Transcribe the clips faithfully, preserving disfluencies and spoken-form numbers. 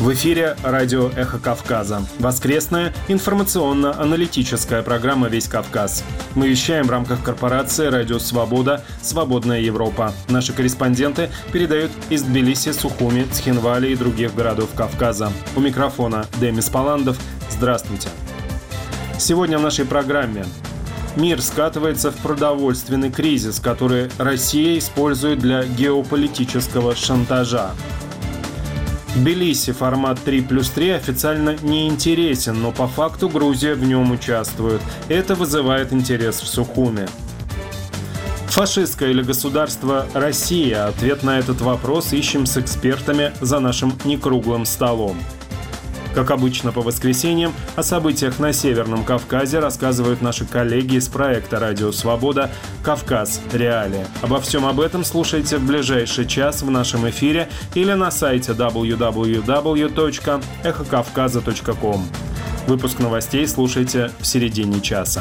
В эфире радио «Эхо Кавказа». Воскресная информационно-аналитическая программа «Весь Кавказ». Мы вещаем в рамках корпорации «Радио Свобода. Свободная Европа». Наши корреспонденты передают из Тбилиси, Сухуми, Цхинвали и других городов Кавказа. У микрофона Демис Паландов. Здравствуйте. Сегодня в нашей программе. Мир скатывается в продовольственный кризис, который Россия использует для геополитического шантажа. В Тбилиси формат три плюс три официально не интересен, но по факту Грузия в нем участвует. Это вызывает интерес в Сухуми. Фашистское или государство Россия? Ответ на этот вопрос ищем с экспертами за нашим некруглым столом. Как обычно по воскресеньям, о событиях на Северном Кавказе рассказывают наши коллеги из проекта «Радио Свобода. Кавказ. Реалии». Обо всем об этом слушайте в ближайший час в нашем эфире или на сайте дабл ю дабл ю дабл ю точка эхо кавказа точка ком. Выпуск новостей слушайте в середине часа.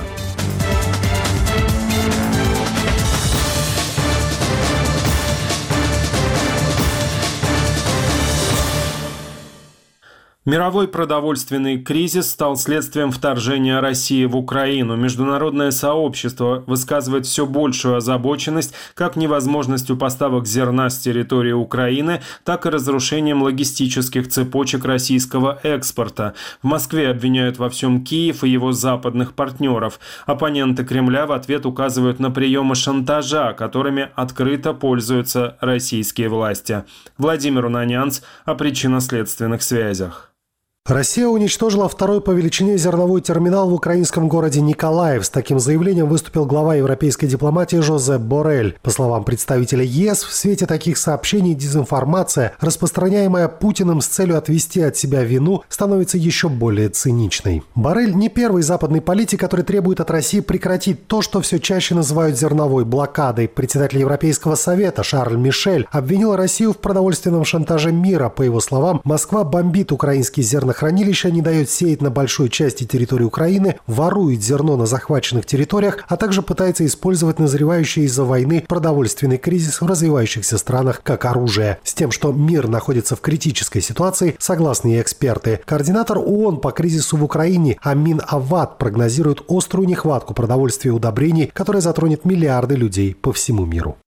Мировой продовольственный кризис стал следствием вторжения России в Украину. Международное сообщество высказывает все большую озабоченность как невозможностью поставок зерна с территории Украины, так и разрушением логистических цепочек российского экспорта. В Москве обвиняют во всем Киев и его западных партнеров. Оппоненты Кремля в ответ указывают на приемы шантажа, которыми открыто пользуются российские власти. Владимир Унанянц о причинно-следственных связях. Россия уничтожила второй по величине зерновой терминал в украинском городе Николаев. С таким заявлением выступил глава европейской дипломатии Жозеп Боррель. По словам представителя ЕС, в свете таких сообщений дезинформация, распространяемая Путиным с целью отвести от себя вину, становится еще более циничной. Боррель не первый западный политик, который требует от России прекратить то, что все чаще называют зерновой блокадой. Председатель Европейского совета Шарль Мишель обвинил Россию в продовольственном шантаже мира. По его словам, Москва бомбит украинские зернохранилища, Хранилище не дает сеять на большой части территории Украины, ворует зерно на захваченных территориях, а также пытается использовать назревающий из-за войны продовольственный кризис в развивающихся странах как оружие. С тем, что мир находится в критической ситуации, согласны и эксперты. Координатор ООН по кризису в Украине Амин Авад прогнозирует острую нехватку продовольствия и удобрений, которая затронет миллиарды людей по всему миру.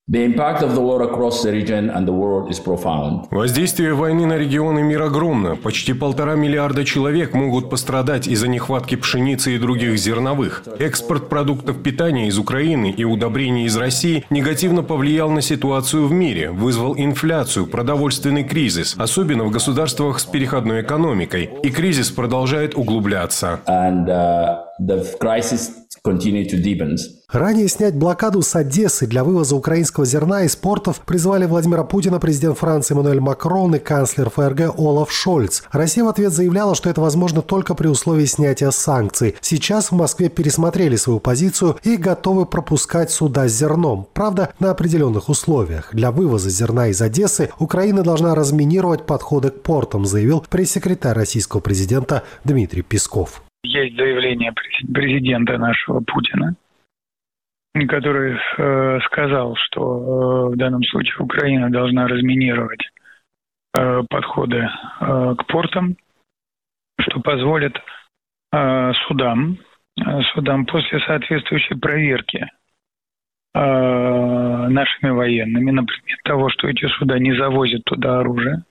Воздействие войны на регионы мира огромно. Почти полтора миллиарда человек могут пострадать из-за нехватки пшеницы и других зерновых. Экспорт продуктов питания из Украины и удобрений из России негативно повлиял на ситуацию в мире, вызвал инфляцию, продовольственный кризис, особенно в государствах с переходной экономикой. И кризис продолжает углубляться. And, uh, the crisis continue to deepen. Ранее снять блокаду с Одессы для вывоза украинского зерна из портов призвали Владимира Путина, президент Франции Эммануэль Макрон и канцлер ФРГ Олаф Шольц. Россия в ответ заявляла, что это возможно только при условии снятия санкций. Сейчас в Москве пересмотрели свою позицию и готовы пропускать суда с зерном. Правда, на определенных условиях. Для вывоза зерна из Одессы Украина должна разминировать подходы к портам, заявил пресс-секретарь российского президента Дмитрий Песков. Есть заявление президента нашего Путина, который э, сказал, что э, в данном случае Украина должна разминировать э, подходы э, к портам, что позволит э, судам, э, судам после соответствующей проверки э, нашими военными, например, того, что эти суда не завозят туда оружие,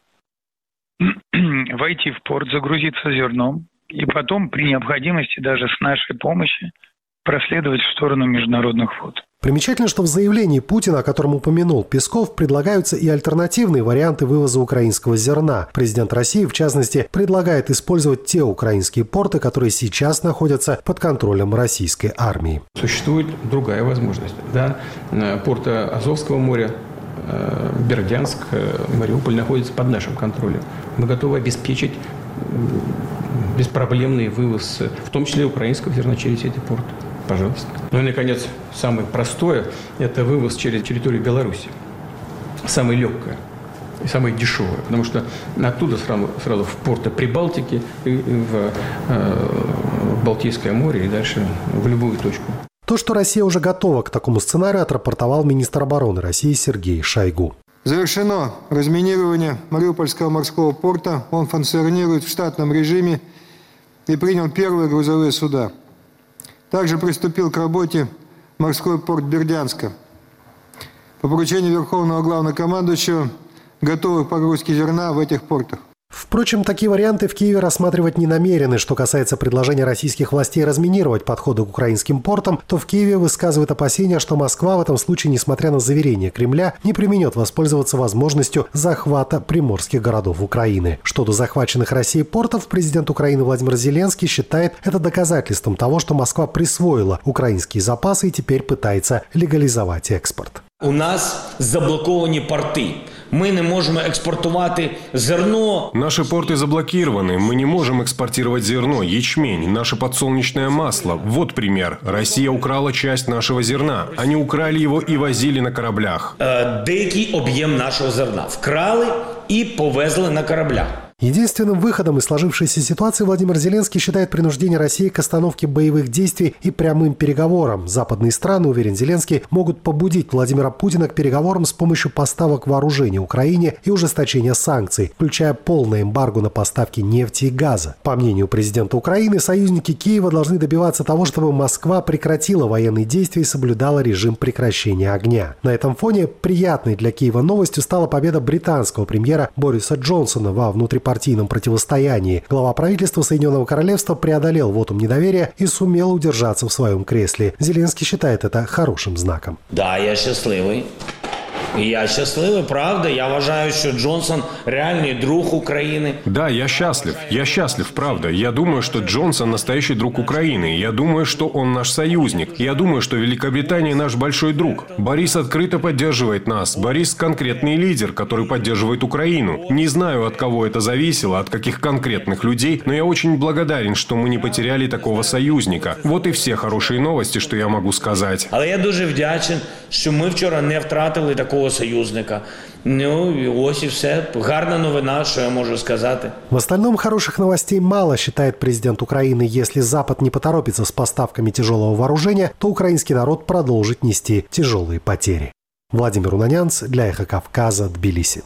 войти в порт, загрузиться зерном и потом при необходимости даже с нашей помощью проследовать в сторону международных вод. Примечательно, что в заявлении Путина, о котором упомянул Песков, предлагаются и альтернативные варианты вывоза украинского зерна. Президент России, в частности, предлагает использовать те украинские порты, которые сейчас находятся под контролем российской армии. Существует другая возможность. Да? Порты Азовского моря, Бердянск, Мариуполь находятся под нашим контролем. Мы готовы обеспечить беспроблемный вывоз, в том числе украинского зерна, через эти порты. Пожалуйста. Ну и, наконец, самое простое – это вывоз через территорию Беларуси. Самое легкое и самое дешевое, потому что оттуда сразу, сразу в порты Прибалтики, и в, э, в Балтийское море и дальше в любую точку. То, что Россия уже готова к такому сценарию, отрапортовал министр обороны России Сергей Шойгу. Завершено разминирование Мариупольского морского порта. Он функционирует в штатном режиме и принял первые грузовые суда. Также приступил к работе морской порт Бердянска. По поручению Верховного Главнокомандующего готовы к погрузке зерна в этих портах. Впрочем, такие варианты в Киеве рассматривать не намерены. Что касается предложения российских властей разминировать подходы к украинским портам, то в Киеве высказывают опасения, что Москва в этом случае, несмотря на заверения Кремля, не преминет воспользоваться возможностью захвата приморских городов Украины. Что до захваченных Россией портов, президент Украины Владимир Зеленский считает это доказательством того, что Москва присвоила украинские запасы и теперь пытается легализовать экспорт. У нас заблоковані порти. Мы не можем экспортовать зерно. Наши порты заблокированы. Мы не можем экспортировать зерно, ячмень, наше подсолнечное масло. Вот пример. Россия украла часть нашего зерна. Они украли его и возили на кораблях. Э, дикий объем нашего зерна вкрали и повезли на кораблях. Единственным выходом из сложившейся ситуации Владимир Зеленский считает принуждение России к остановке боевых действий и прямым переговорам. Западные страны, уверен Зеленский, могут побудить Владимира Путина к переговорам с помощью поставок вооружений Украине и ужесточения санкций, включая полное эмбарго на поставки нефти и газа. По мнению президента Украины, союзники Киева должны добиваться того, чтобы Москва прекратила военные действия и соблюдала режим прекращения огня. На этом фоне приятной для Киева новостью стала победа британского премьера Бориса Джонсона во внутрипартийном партийном противостоянии. Глава правительства Соединенного Королевства преодолел вотум недоверия и сумел удержаться в своем кресле. Зеленский считает это хорошим знаком. Да, я счастливый. Я счастливый, правда. Я вважаю, что Джонсон реальный друг Украины. Да, я счастлив. Я счастлив, правда. Я думаю, что Джонсон настоящий друг Украины. Я думаю, что он наш союзник. Я думаю, что Великобритания наш большой друг. Борис открыто поддерживает нас. Борис конкретный лидер, который поддерживает Украину. Не знаю, от кого это зависело, от каких конкретных людей, но я очень благодарен, что мы не потеряли такого союзника. Вот и все хорошие новости, что я могу сказать. Але я дуже вдячен, що ми вчора не втратили такого союзника. Ну, і ось і все. Гарна новина, що я можу сказати. В остальном хороших новостей мало, считает президент Украины. Если Запад не поторопится с поставками тяжелого вооружения, то украинский народ продолжит нести тяжелые потери. Владимир Унанянц для Эхо Кавказа, Тбилиси.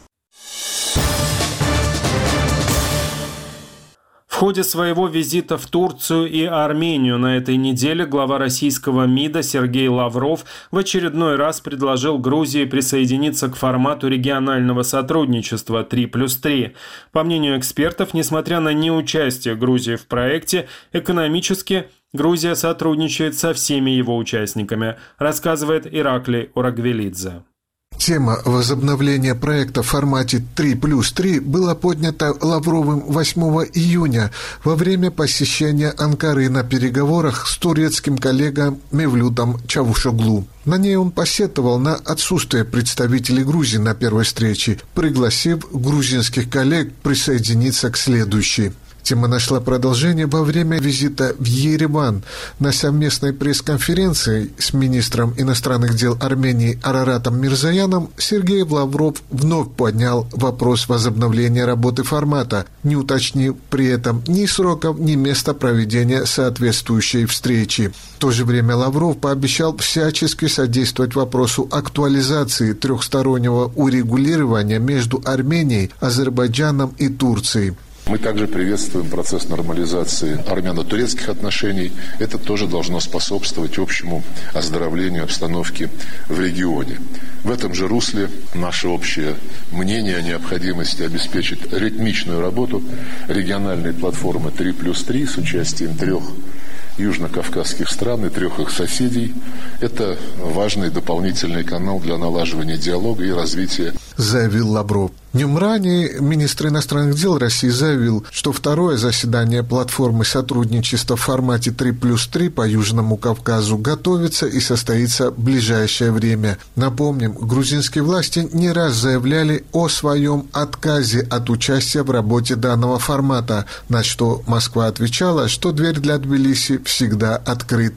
В ходе своего визита в Турцию и Армению на этой неделе глава российского МИДа Сергей Лавров в очередной раз предложил Грузии присоединиться к формату регионального сотрудничества три плюс три. По мнению экспертов, несмотря на неучастие Грузии в проекте, экономически Грузия сотрудничает со всеми его участниками, рассказывает Ираклий Урагвелидзе. Тема возобновления проекта в формате три плюс три была поднята Лавровым восьмого июня во время посещения Анкары на переговорах с турецким коллегой Мевлютом Чавушоглу. На ней он посетовал на отсутствие представителей Грузии на первой встрече, пригласив грузинских коллег присоединиться к следующей. Тема нашла продолжение во время визита в Ереван. На совместной пресс-конференции с министром иностранных дел Армении Араратом Мирзояном Сергей Лавров вновь поднял вопрос возобновления работы формата, не уточнив при этом ни сроков, ни места проведения соответствующей встречи. В то же время Лавров пообещал всячески содействовать вопросу актуализации трехстороннего урегулирования между Арменией, Азербайджаном и Турцией. Мы также приветствуем процесс нормализации армяно-турецких отношений. Это тоже должно способствовать общему оздоровлению обстановки в регионе. В этом же русле наше общее мнение о необходимости обеспечить ритмичную работу региональной платформы три плюс три с участием трех южно-кавказских стран и трех их соседей. Это важный дополнительный канал для налаживания диалога и развития, заявил Лавров. Днем ранее министр иностранных дел России заявил, что второе заседание платформы сотрудничества в формате три плюс три по Южному Кавказу готовится и состоится в ближайшее время. Напомним, грузинские власти не раз заявляли о своем отказе от участия в работе данного формата, на что Москва отвечала, что дверь для Тбилиси всегда открыта.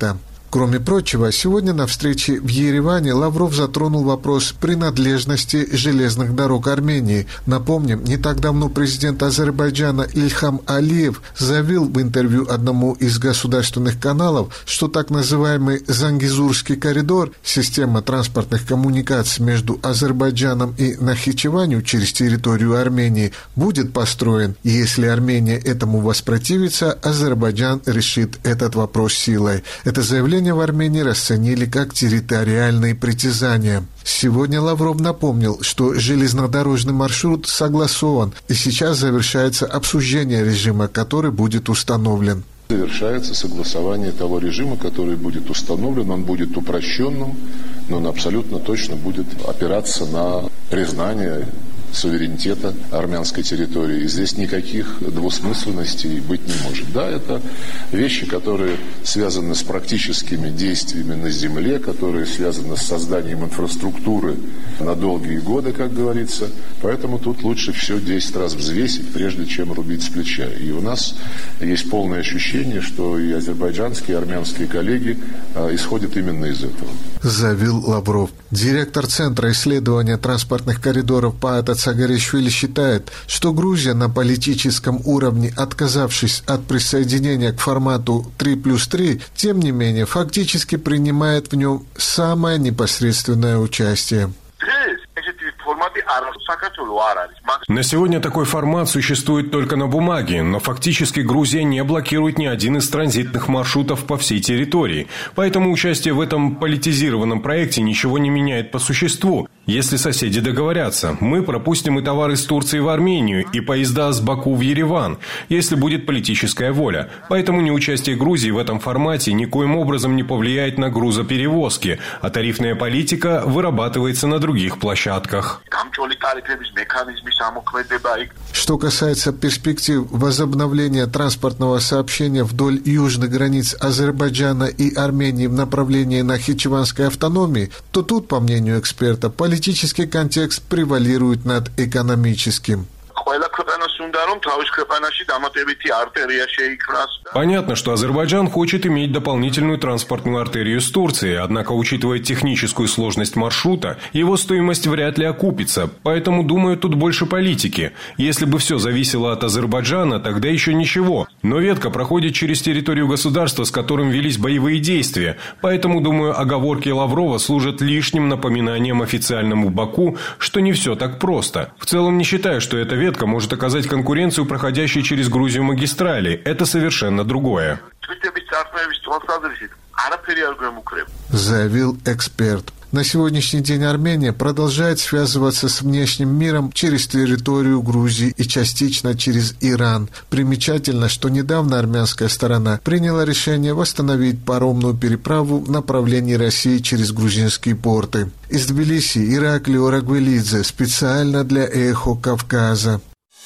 Кроме прочего, сегодня на встрече в Ереване Лавров затронул вопрос принадлежности железных дорог Армении. Напомним, не так давно президент Азербайджана Ильхам Алиев заявил в интервью одному из государственных каналов, что так называемый Зангизурский коридор, система транспортных коммуникаций между Азербайджаном и Нахичеванью через территорию Армении, будет построен. И если Армения этому воспротивится, Азербайджан решит этот вопрос силой. Это заявление в Армении расценили как территориальные притязания. Сегодня Лавров напомнил, что железнодорожный маршрут согласован, и сейчас завершается обсуждение режима, который будет установлен. Завершается согласование того режима, который будет установлен. Он будет упрощенным, но он абсолютно точно будет опираться на признание суверенитета армянской территории. И здесь никаких двусмысленностей быть не может. Да, это вещи, которые связаны с практическими действиями на земле, которые связаны с созданием инфраструктуры на долгие годы, как говорится. Поэтому тут лучше все десять раз взвесить, прежде чем рубить с плеча. И у нас есть полное ощущение, что и азербайджанские, и армянские коллеги а, исходят именно из этого. Заявил Лавров. Директор Центра исследования транспортных коридоров Паата Цагаришвили считает, что Грузия на политическом уровне, отказавшись от присоединения к формату три плюс три, тем не менее фактически принимает в нем самое непосредственное участие. На сегодня такой формат существует только на бумаге, но фактически Грузия не блокирует ни один из транзитных маршрутов по всей территории. Поэтому участие в этом политизированном проекте ничего не меняет по существу. Если соседи договорятся, мы пропустим и товары из Турции в Армению, и поезда с Баку в Ереван, если будет политическая воля. Поэтому неучастие Грузии в этом формате никоим образом не повлияет на грузоперевозки, а тарифная политика вырабатывается на других площадках. Что касается перспектив возобновления транспортного сообщения вдоль южных границ Азербайджана и Армении в направлении Нахичеванской автономии, то тут, по мнению эксперта, политический контекст превалирует над экономическим. Понятно, что Азербайджан хочет иметь дополнительную транспортную артерию с Турцией, однако, учитывая техническую сложность маршрута, его стоимость вряд ли окупится, поэтому, думаю, тут больше политики. Если бы все зависело от Азербайджана, тогда еще ничего. Но ветка проходит через территорию государства, с которым велись боевые действия, поэтому, думаю, оговорки Лаврова служат лишним напоминанием официальному Баку, что не все так просто. В целом не считаю, что эта ветка может оказать конкуренцию проходящей через Грузию магистрали. Это совершенно другое. Заявил эксперт. На сегодняшний день Армения продолжает связываться с внешним миром через территорию Грузии и частично через Иран. Примечательно, что недавно армянская сторона приняла решение восстановить паромную переправу в направлении России через грузинские порты. Из Тбилиси Ираклио Рагвелидзе специально для «Эхо Кавказа».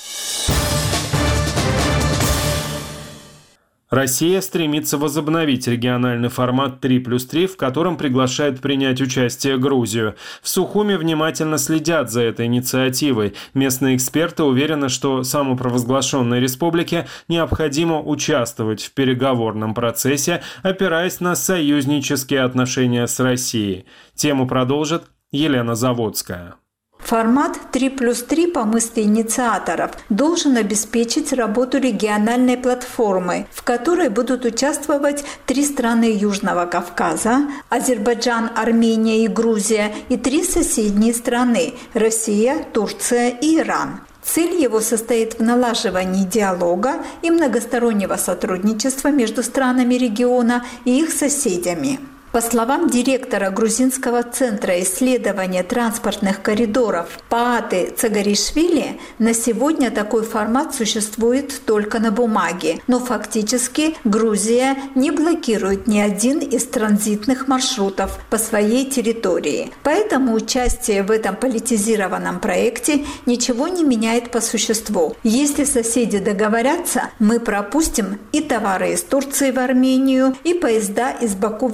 Россия стремится возобновить региональный формат три плюс три, в котором приглашает принять участие Грузию. В Сухуми внимательно следят за этой инициативой. Местные эксперты уверены, что самопровозглашенной республике необходимо участвовать в переговорном процессе, опираясь на союзнические отношения с Россией. Тему продолжит Елена Заводская. Формат три плюс три, по мысли инициаторов, должен обеспечить работу региональной платформы, в которой будут участвовать три страны Южного Кавказа – Азербайджан, Армения и Грузия, и три соседние страны – Россия, Турция и Иран. Цель его состоит в налаживании диалога и многостороннего сотрудничества между странами региона и их соседями. По словам директора Грузинского центра исследования транспортных коридоров Пааты Цагаришвили, на сегодня такой формат существует только на бумаге, но фактически Грузия не блокирует ни один из транзитных маршрутов по своей территории. Поэтому участие в этом политизированном проекте ничего не меняет по существу. Если соседи договорятся, мы пропустим и товары из Турции в Армению, и поезда из Баку в Ереван.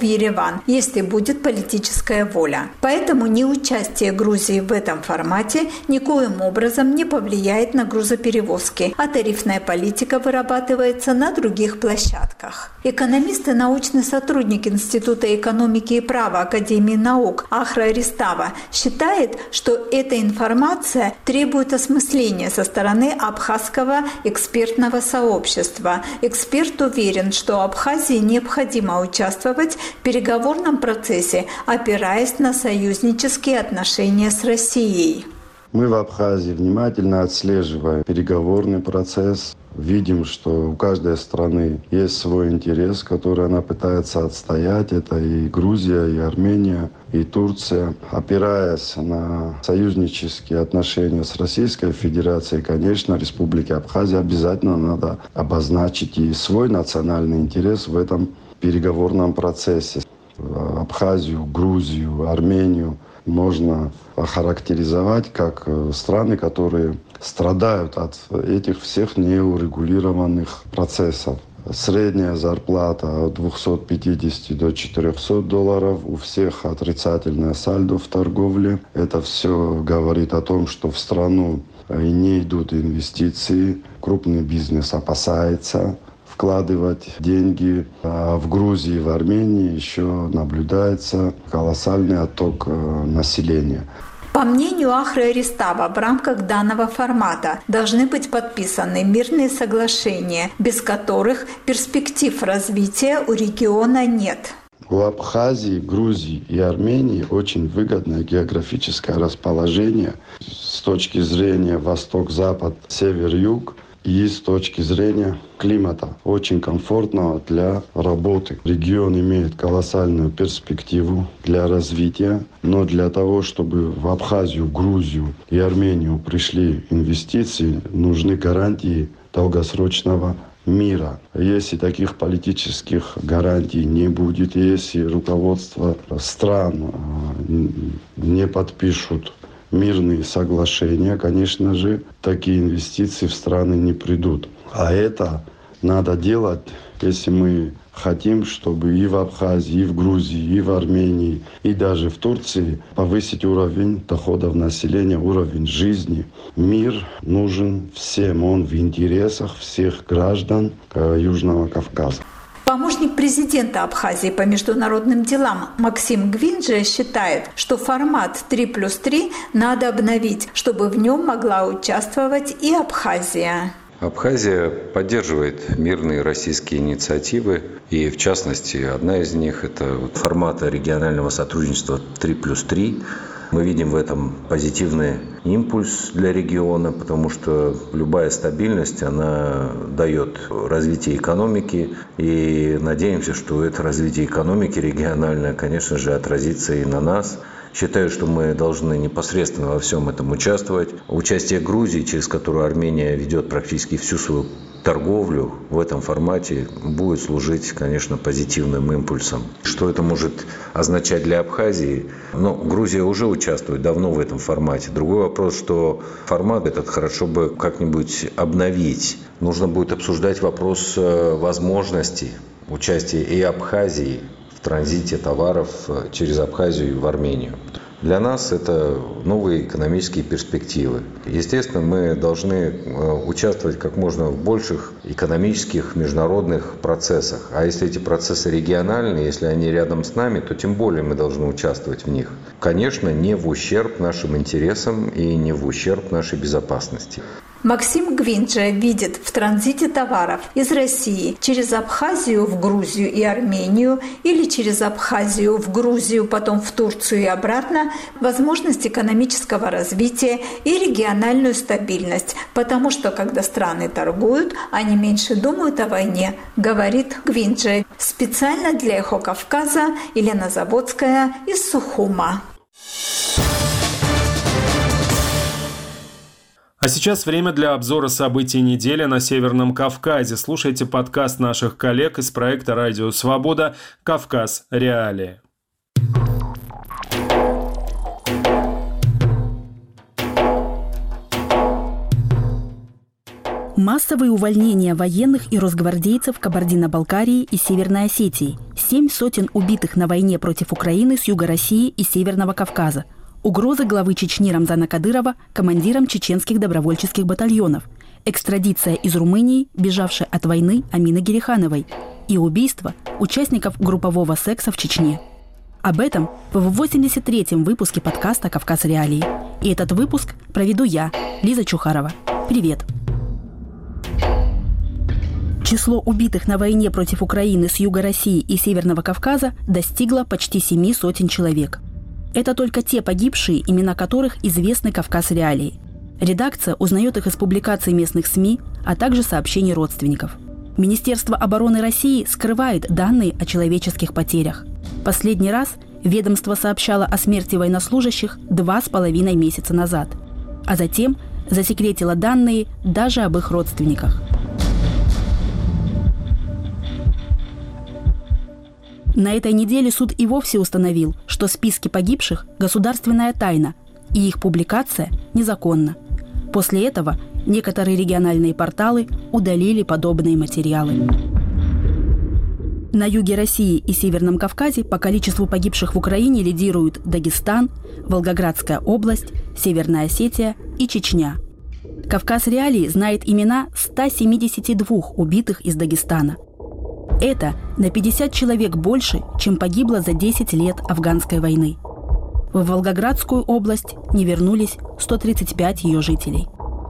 Ереван, если будет политическая воля. Поэтому неучастие Грузии в этом формате никоим образом не повлияет на грузоперевозки, а тарифная политика вырабатывается на других площадках. Экономист и научный сотрудник Института экономики и права Академии наук Ахра Ристава считает, что эта информация требует осмысления со стороны абхазского экспертного сообщества. Эксперт уверен, что Абхазии необходимо участвовать в переговорном процессе, опираясь на союзнические отношения с Россией. Мы в Абхазии внимательно отслеживаем переговорный процесс. Видим, что у каждой страны есть свой интерес, который она пытается отстоять. Это и Грузия, и Армения, и Турция. Опираясь на союзнические отношения с Российской Федерацией, конечно, Республике Абхазия обязательно надо обозначить и свой национальный интерес в этом переговорном процессе. Абхазию, Грузию, Армению можно охарактеризовать как страны, которые страдают от этих всех неурегулированных процессов. Средняя зарплата от двухсот пятидесяти до четырехсот долларов, у всех отрицательное сальдо в торговле. Это все говорит о том, что в страну не идут инвестиции, крупный бизнес опасается вкладывать деньги. А в Грузии, в Армении еще наблюдается колоссальный отток населения. По мнению Ахры Ристава, в рамках данного формата должны быть подписаны мирные соглашения, без которых перспектив развития у региона нет. У Абхазии, Грузии и Армении очень выгодное географическое расположение с точки зрения восток-запад, север-юг. И с точки зрения климата очень комфортного для работы. Регион имеет колоссальную перспективу для развития, но для того, чтобы в Абхазию, Грузию и Армению пришли инвестиции, нужны гарантии долгосрочного мира. Если таких политических гарантий не будет, если руководство стран не подпишут мирные соглашения, конечно же, такие инвестиции в страны не придут. А это надо делать, если мы хотим, чтобы и в Абхазии, и в Грузии, и в Армении, и даже в Турции повысить уровень доходов населения, уровень жизни. Мир нужен всем, он в интересах всех граждан Южного Кавказа. Помощник президента Абхазии по международным делам Максим Гвинджи считает, что формат три плюс три надо обновить, чтобы в нем могла участвовать и Абхазия. Абхазия поддерживает мирные российские инициативы, и в частности, одна из них – это формат регионального сотрудничества три плюс три. Мы видим в этом позитивный импульс для региона, потому что любая стабильность, она дает развитие экономики. И надеемся, что это развитие экономики региональное, конечно же, отразится и на нас. Считаю, что мы должны непосредственно во всем этом участвовать. Участие Грузии, через которую Армения ведет практически всю свою торговлю в этом формате, будет служить, конечно, позитивным импульсом. Что это может означать для Абхазии? Ну, Грузия уже участвует давно в этом формате. Другой вопрос, что формат этот хорошо бы как-нибудь обновить. Нужно будет обсуждать вопрос возможностей участия и Абхазии в транзите товаров через Абхазию в Армению. Для нас это новые экономические перспективы. Естественно, мы должны участвовать как можно в больших экономических международных процессах. А если эти процессы региональные, если они рядом с нами, то тем более мы должны участвовать в них. Конечно, не в ущерб нашим интересам и не в ущерб нашей безопасности. Максим Гвинджи видит в транзите товаров из России через Абхазию в Грузию и Армению или через Абхазию в Грузию, потом в Турцию и обратно возможность экономического развития и региональную стабильность, потому что когда страны торгуют, они меньше думают о войне, говорит Гвинджи. Специально для «Эхо Кавказа» Елена Заводская из Сухума. А сейчас время для обзора событий недели на Северном Кавказе. Слушайте подкаст наших коллег из проекта «Радио Свобода. Кавказ. Реалии». Массовые увольнения военных и росгвардейцев Кабардино-Балкарии и Северной Осетии. Семь сотен убитых на войне против Украины с юга России и Северного Кавказа. Угрозы главы Чечни Рамзана Кадырова командирам чеченских добровольческих батальонов. Экстрадиция из Румынии, бежавшей от войны Амины Герихановой. И убийство участников группового секса в Чечне. Об этом в восемьдесят третьем выпуске подкаста «Кавказ. Реалии». И этот выпуск проведу я, Лиза Чухарова. Привет! Число убитых на войне против Украины с юга России и Северного Кавказа достигло почти семи сотен человек. Это только те погибшие, имена которых известны «Кавказ. Реалии». Редакция узнает их из публикаций местных СМИ, а также сообщений родственников. Министерство обороны России скрывает данные о человеческих потерях. Последний раз ведомство сообщало о смерти военнослужащих два с половиной месяца назад, а затем засекретило данные даже об их родственниках. На этой неделе суд и вовсе установил, что списки погибших – государственная тайна, и их публикация незаконна. После этого некоторые региональные порталы удалили подобные материалы. На юге России и Северном Кавказе по количеству погибших в Украине лидируют Дагестан, Волгоградская область, Северная Осетия и Чечня. «Кавказ. Реалии» знает имена ста семидесяти двух убитых из Дагестана. Это на пятьдесят человек больше, чем погибло за десять лет афганской войны. В Волгоградскую область не вернулись сто тридцать пять ее жителей.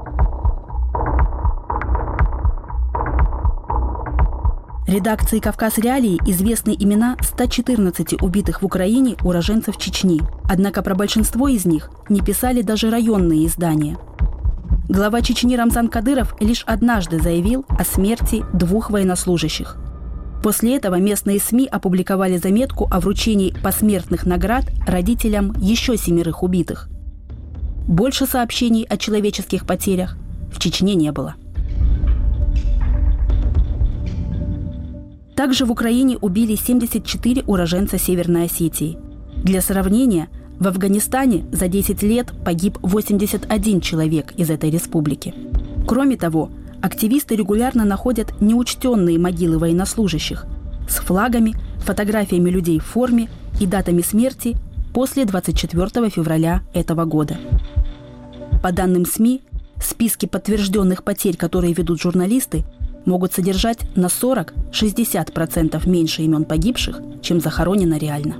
Редакции «Кавказ. Реалии» известны имена ста четырнадцати убитых в Украине уроженцев Чечни. Однако про большинство из них не писали даже районные издания. Глава Чечни Рамзан Кадыров лишь однажды заявил о смерти двух военнослужащих. После этого местные СМИ опубликовали заметку о вручении посмертных наград родителям еще семерых убитых. Больше сообщений о человеческих потерях в Чечне не было. Также в Украине убили семьдесят четыре уроженца Северной Осетии. Для сравнения, в Афганистане за десять лет погиб восемьдесят один человек из этой республики. Кроме того, активисты регулярно находят неучтенные могилы военнослужащих с флагами, фотографиями людей в форме и датами смерти после двадцать четвёртого февраля этого года. По данным СМИ, списки подтвержденных потерь, которые ведут журналисты, могут содержать на сорок-шестьдесят процентов меньше имен погибших, чем захоронено реально.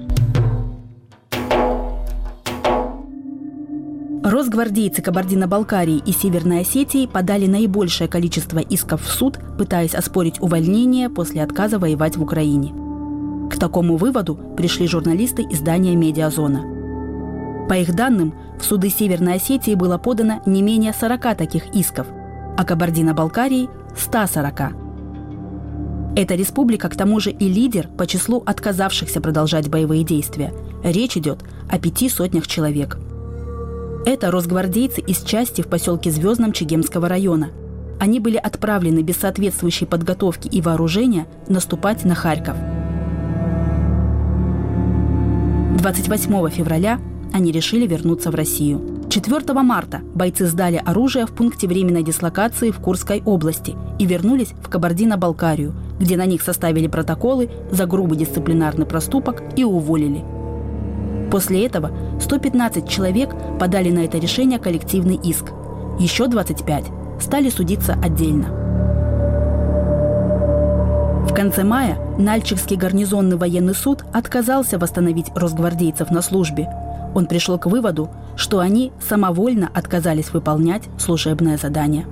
Росгвардейцы Кабардино-Балкарии и Северной Осетии подали наибольшее количество исков в суд, пытаясь оспорить увольнение после отказа воевать в Украине. К такому выводу пришли журналисты издания «Медиазона». По их данным, в суды Северной Осетии было подано не менее сорока таких исков, а Кабардино-Балкарии – ста сорока. Эта республика, к тому же, и лидер по числу отказавшихся продолжать боевые действия. Речь идет о пяти сотнях человек. Это росгвардейцы из части в поселке Звездном Чегемского района. Они были отправлены без соответствующей подготовки и вооружения наступать на Харьков. двадцать восьмого февраля они решили вернуться в Россию. четвёртого марта бойцы сдали оружие в пункте временной дислокации в Курской области и вернулись в Кабардино-Балкарию, где на них составили протоколы за грубый дисциплинарный проступок и уволили. После этого сто пятнадцать человек подали на это решение коллективный иск. Еще двадцать пять стали судиться отдельно. В конце мая Нальчикский гарнизонный военный суд отказался восстановить росгвардейцев на службе. Он пришел к выводу, что они самовольно отказались выполнять служебное задание.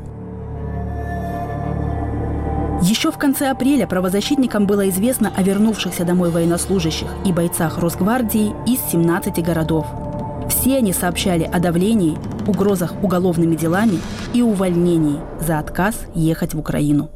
Еще в конце апреля правозащитникам было известно о вернувшихся домой военнослужащих и бойцах Росгвардии из семнадцати городов. Все они сообщали о давлении, угрозах уголовными делами и увольнении за отказ ехать в Украину.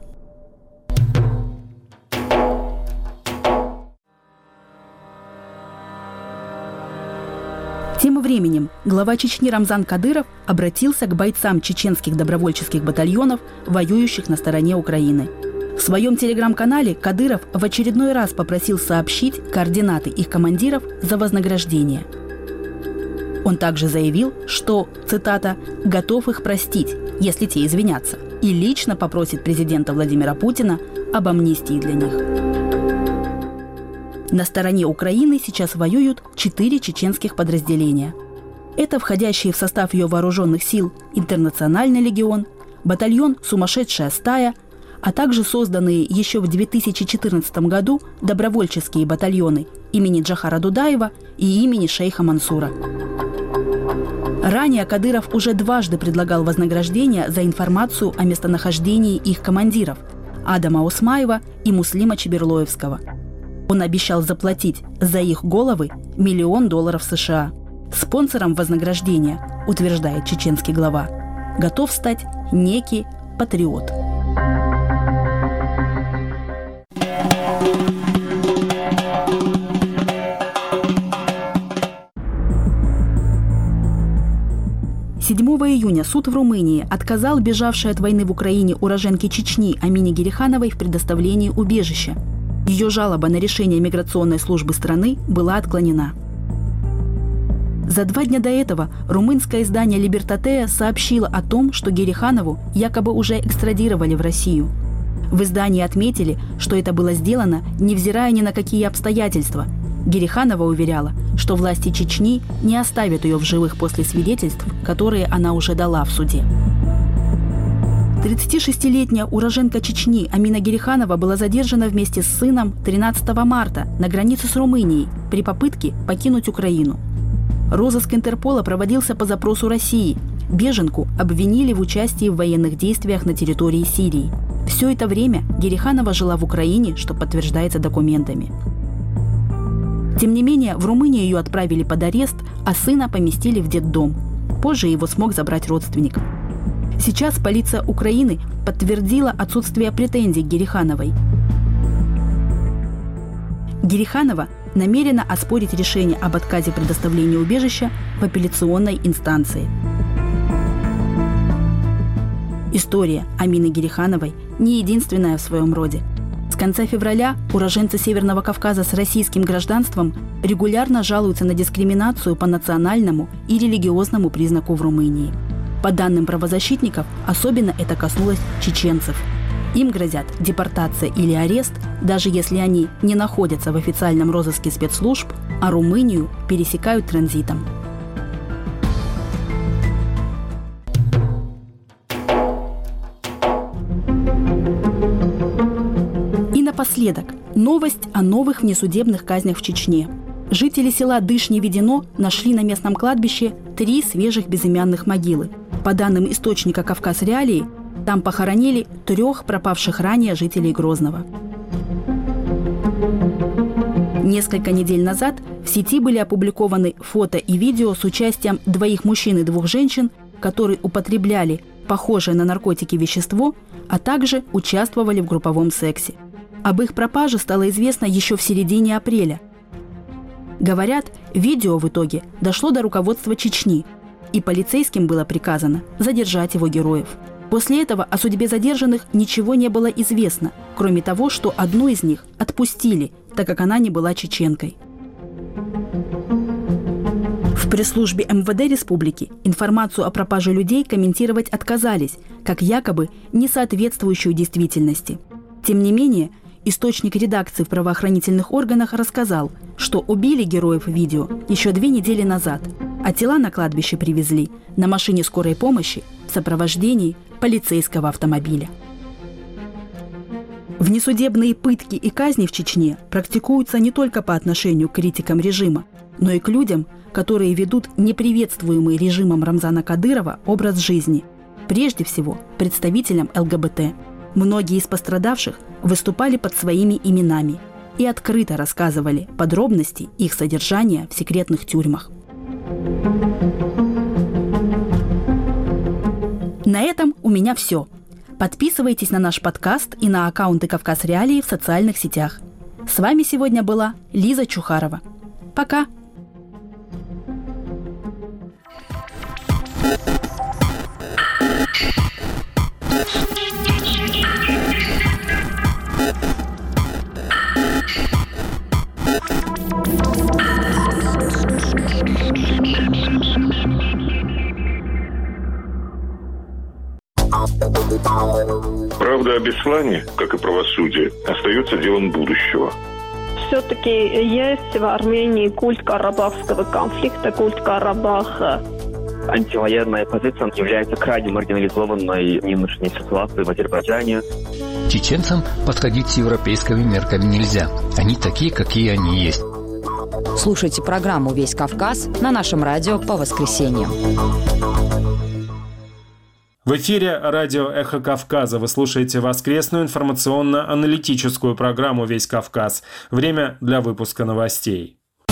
Тем временем глава Чечни Рамзан Кадыров обратился к бойцам чеченских добровольческих батальонов, воюющих на стороне Украины. В своем телеграм-канале Кадыров в очередной раз попросил сообщить координаты их командиров за вознаграждение. Он также заявил, что, цитата, «готов их простить, если те извинятся», и лично попросит президента Владимира Путина об амнистии для них. На стороне Украины сейчас воюют четыре чеченских подразделения. Это входящие в состав ее вооруженных сил Интернациональный легион, батальон «Сумасшедшая стая», а также созданные еще в две тысячи четырнадцатом году добровольческие батальоны имени Джохара Дудаева и имени шейха Мансура. Ранее Кадыров уже дважды предлагал вознаграждение за информацию о местонахождении их командиров – Адама Осмаева и Муслима Чеберлоевского. Он обещал заплатить за их головы миллион долларов США. Спонсором вознаграждения, утверждает чеченский глава, готов стать некий патриот. седьмого июня суд в Румынии отказал бежавшей от войны в Украине уроженке Чечни Амине Герихановой в предоставлении убежища. Ее жалоба на решение миграционной службы страны была отклонена. За два дня до этого румынское издание «Либертатея» сообщило о том, что Гериханову якобы уже экстрадировали в Россию. В издании отметили, что это было сделано, невзирая ни на какие обстоятельства. Гериханова уверяла, что власти Чечни не оставят ее в живых после свидетельств, которые она уже дала в суде. тридцатишестилетняя уроженка Чечни Амина Гериханова была задержана вместе с сыном тринадцатого марта на границе с Румынией при попытке покинуть Украину. Розыск Интерпола проводился по запросу России. Беженку обвинили в участии в военных действиях на территории Сирии. Все это время Гериханова жила в Украине, что подтверждается документами. Тем не менее, в Румынию ее отправили под арест, а сына поместили в детдом. Позже его смог забрать родственник. Сейчас полиция Украины подтвердила отсутствие претензий к Герихановой. Гериханова намерена оспорить решение об отказе предоставления убежища в апелляционной инстанции. История Амины Герихановой не единственная в своем роде. С конца февраля уроженцы Северного Кавказа с российским гражданством регулярно жалуются на дискриминацию по национальному и религиозному признаку в Румынии. По данным правозащитников, особенно это коснулось чеченцев. Им грозят депортация или арест, даже если они не находятся в официальном розыске спецслужб, а Румынию пересекают транзитом. И напоследок новость о новых внесудебных казнях в Чечне. Жители села Дышни-Ведено нашли на местном кладбище три свежих безымянных могилы. По данным источника «Кавказ Реалии», там похоронили трех пропавших ранее жителей Грозного. Несколько недель назад в сети были опубликованы фото и видео с участием двоих мужчин и двух женщин, которые употребляли похожее на наркотики вещество, а также участвовали в групповом сексе. Об их пропаже стало известно еще в середине апреля. Говорят, видео в итоге дошло до руководства Чечни, и полицейским было приказано задержать его героев. После этого о судьбе задержанных ничего не было известно, кроме того, что одну из них отпустили, так как она не была чеченкой. В пресс-службе эм вэ дэ республики информацию о пропаже людей комментировать отказались, как якобы не соответствующую действительности. Тем не менее, источник редакции в правоохранительных органах рассказал, что убили героев видео еще две недели назад, а тела на кладбище привезли на машине скорой помощи в сопровождении полицейского автомобиля. Внесудебные пытки и казни в Чечне практикуются не только по отношению к критикам режима, но и к людям, которые ведут неприветствуемый режимом Рамзана Кадырова образ жизни, прежде всего представителям эл гэ бэ тэ. Многие из пострадавших выступали под своими именами и открыто рассказывали подробности их содержания в секретных тюрьмах. На этом у меня все. Подписывайтесь на наш подкаст и на аккаунты «Кавказ Реалии» в социальных сетях. С вами сегодня была Лиза Чухарова. Пока! Правда о Беслане, как и правосудие, остается делом будущего. все-таки есть в Армении культ карабахского конфликта, культ Карабаха. Антивоенная позиция является крайне маргинализованной в нынешней ситуации в Азербайджане. Чеченцам подходить с европейскими мерками нельзя. Они такие, какие они есть. Слушайте программу «Весь Кавказ» на нашем радио по воскресеньям. В эфире радио «Эхо Кавказа». Вы слушаете воскресную информационно-аналитическую программу «Весь Кавказ». Время для выпуска новостей.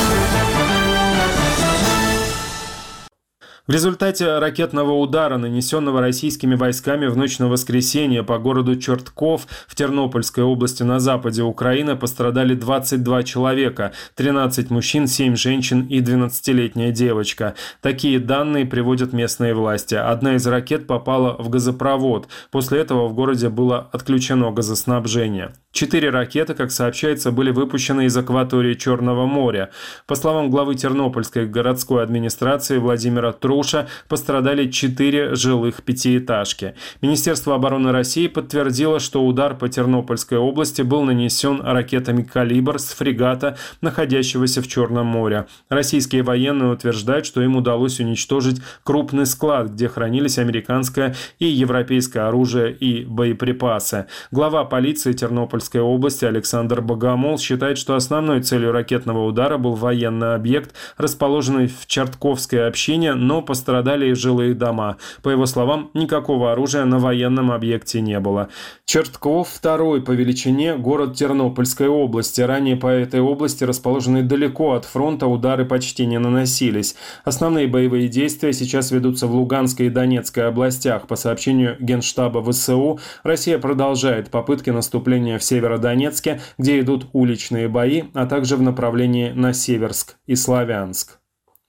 В результате ракетного удара, нанесенного российскими войсками в ночь на воскресенье по городу Чертков в Тернопольской области на западе Украины, пострадали двадцать два человека, тринадцать мужчин, семь женщин и двенадцатилетняя девочка. Такие данные приводят местные власти. Одна из ракет попала в газопровод. После этого в городе было отключено газоснабжение. Четыре ракеты, как сообщается, были выпущены из акватории Черного моря. По словам главы Тернопольской городской администрации Владимира Труша, пострадали четыре жилых пятиэтажки. Министерство обороны России подтвердило, что удар по Тернопольской области был нанесен ракетами «Калибр» с фрегата, находящегося в Черном море. Российские военные утверждают, что им удалось уничтожить крупный склад, где хранились американское и европейское оружие и боеприпасы. Глава полиции Тернопольской области Александр Богомол считает, что основной целью ракетного удара был военный объект, расположенный в Чертковской общине, но пострадали и жилые дома. По его словам, никакого оружия на военном объекте не было. Чертков – второй по величине город Тернопольской области. Ранее по этой области, расположенной далеко от фронта, удары почти не наносились. Основные боевые действия сейчас ведутся в Луганской и Донецкой областях. По сообщению Генштаба ВСУ, Россия продолжает попытки наступления в Северодонецке, где идут уличные бои, а также в направлении на Северск и Славянск.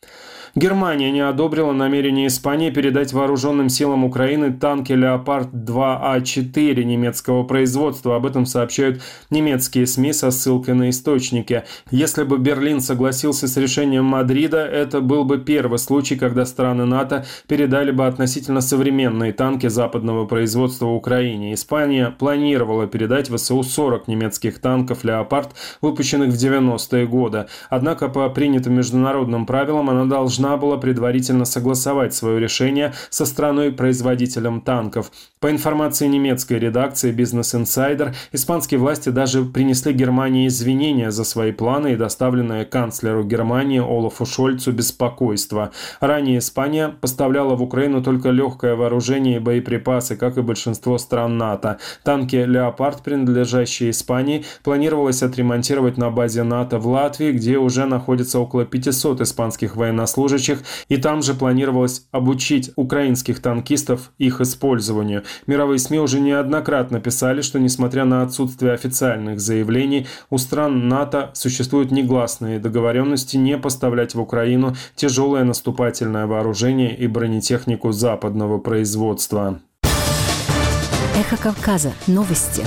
Германия не одобрила намерение Испании передать вооруженным силам Украины танки «Леопард два А четыре» немецкого производства. Об этом сообщают немецкие СМИ со ссылкой на источники. Если бы Берлин согласился с решением Мадрида, это был бы первый случай, когда страны НАТО передали бы относительно современные танки западного производства Украине. Испания планировала передать ВСУ сорок немецких танков «Леопард», выпущенных в девяностые годы. Однако по принятым международным правилам она должна была предварительно согласовать свое решение со страной-производителем танков. По информации немецкой редакции Business Insider, испанские власти даже принесли Германии извинения за свои планы и доставленное канцлеру Германии Олафу Шольцу беспокойство. Ранее Испания поставляла в Украину только легкое вооружение и боеприпасы, как и большинство стран НАТО. Танки «Леопард», принадлежащие Испании, планировалось отремонтировать на базе НАТО в Латвии, где уже находится около пятисот испанских военнослужащих, и там же планировалось обучить украинских танкистов их использованию. Мировые СМИ уже неоднократно писали, что несмотря на отсутствие официальных заявлений, у стран НАТО существуют негласные договоренности не поставлять в Украину тяжелое наступательное вооружение и бронетехнику западного производства. Эхо Кавказа. Новости.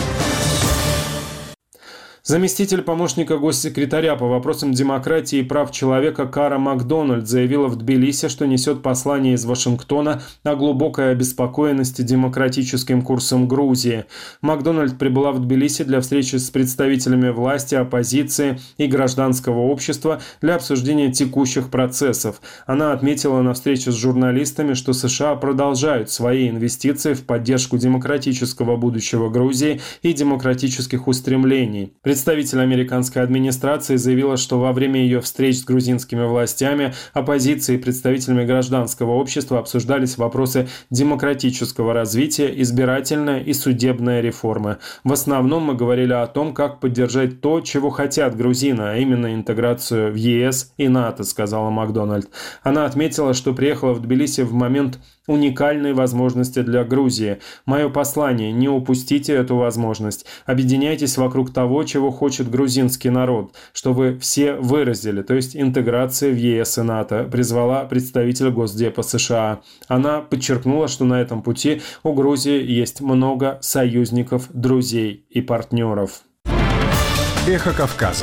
Заместитель помощника госсекретаря по вопросам демократии и прав человека Кара Макдональд заявила в Тбилиси, что несет послание из Вашингтона о глубокой обеспокоенности демократическим курсом Грузии. Макдональд прибыла в Тбилиси для встречи с представителями власти, оппозиции и гражданского общества для обсуждения текущих процессов. Она отметила на встрече с журналистами, что США продолжают свои инвестиции в поддержку демократического будущего Грузии и демократических устремлений. Представитель американской администрации заявила, что во время ее встреч с грузинскими властями, оппозицией и представителями гражданского общества обсуждались вопросы демократического развития, избирательная и судебная реформы. В основном мы говорили о том, как поддержать то, чего хотят грузины, а именно интеграцию в ЕС и НАТО, сказала Макдональд. Она отметила, что приехала в Тбилиси в момент уникальной возможности для Грузии. Мое послание – не упустите эту возможность. Объединяйтесь вокруг того, чего хочет грузинский народ, что вы все выразили, то есть интеграция в ЕС и НАТО, призвала представитель Госдепа США. Она подчеркнула, что на этом пути у Грузии есть много союзников, друзей и партнеров. Эхо Кавказа.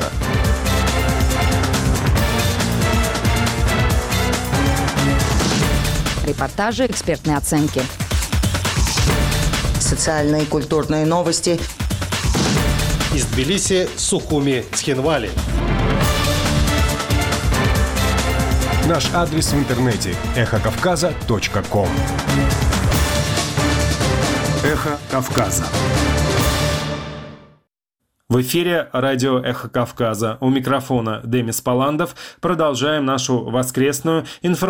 Репортажи, экспертные оценки. Социальные и культурные новости. Из Тбилиси, Сухуми, Цхинвали. Наш адрес в интернете – эхо кавказа точка ком. Эхо Кавказа. В эфире радио «Эхо Кавказа». У микрофона Демис Паландов. Продолжаем нашу воскресную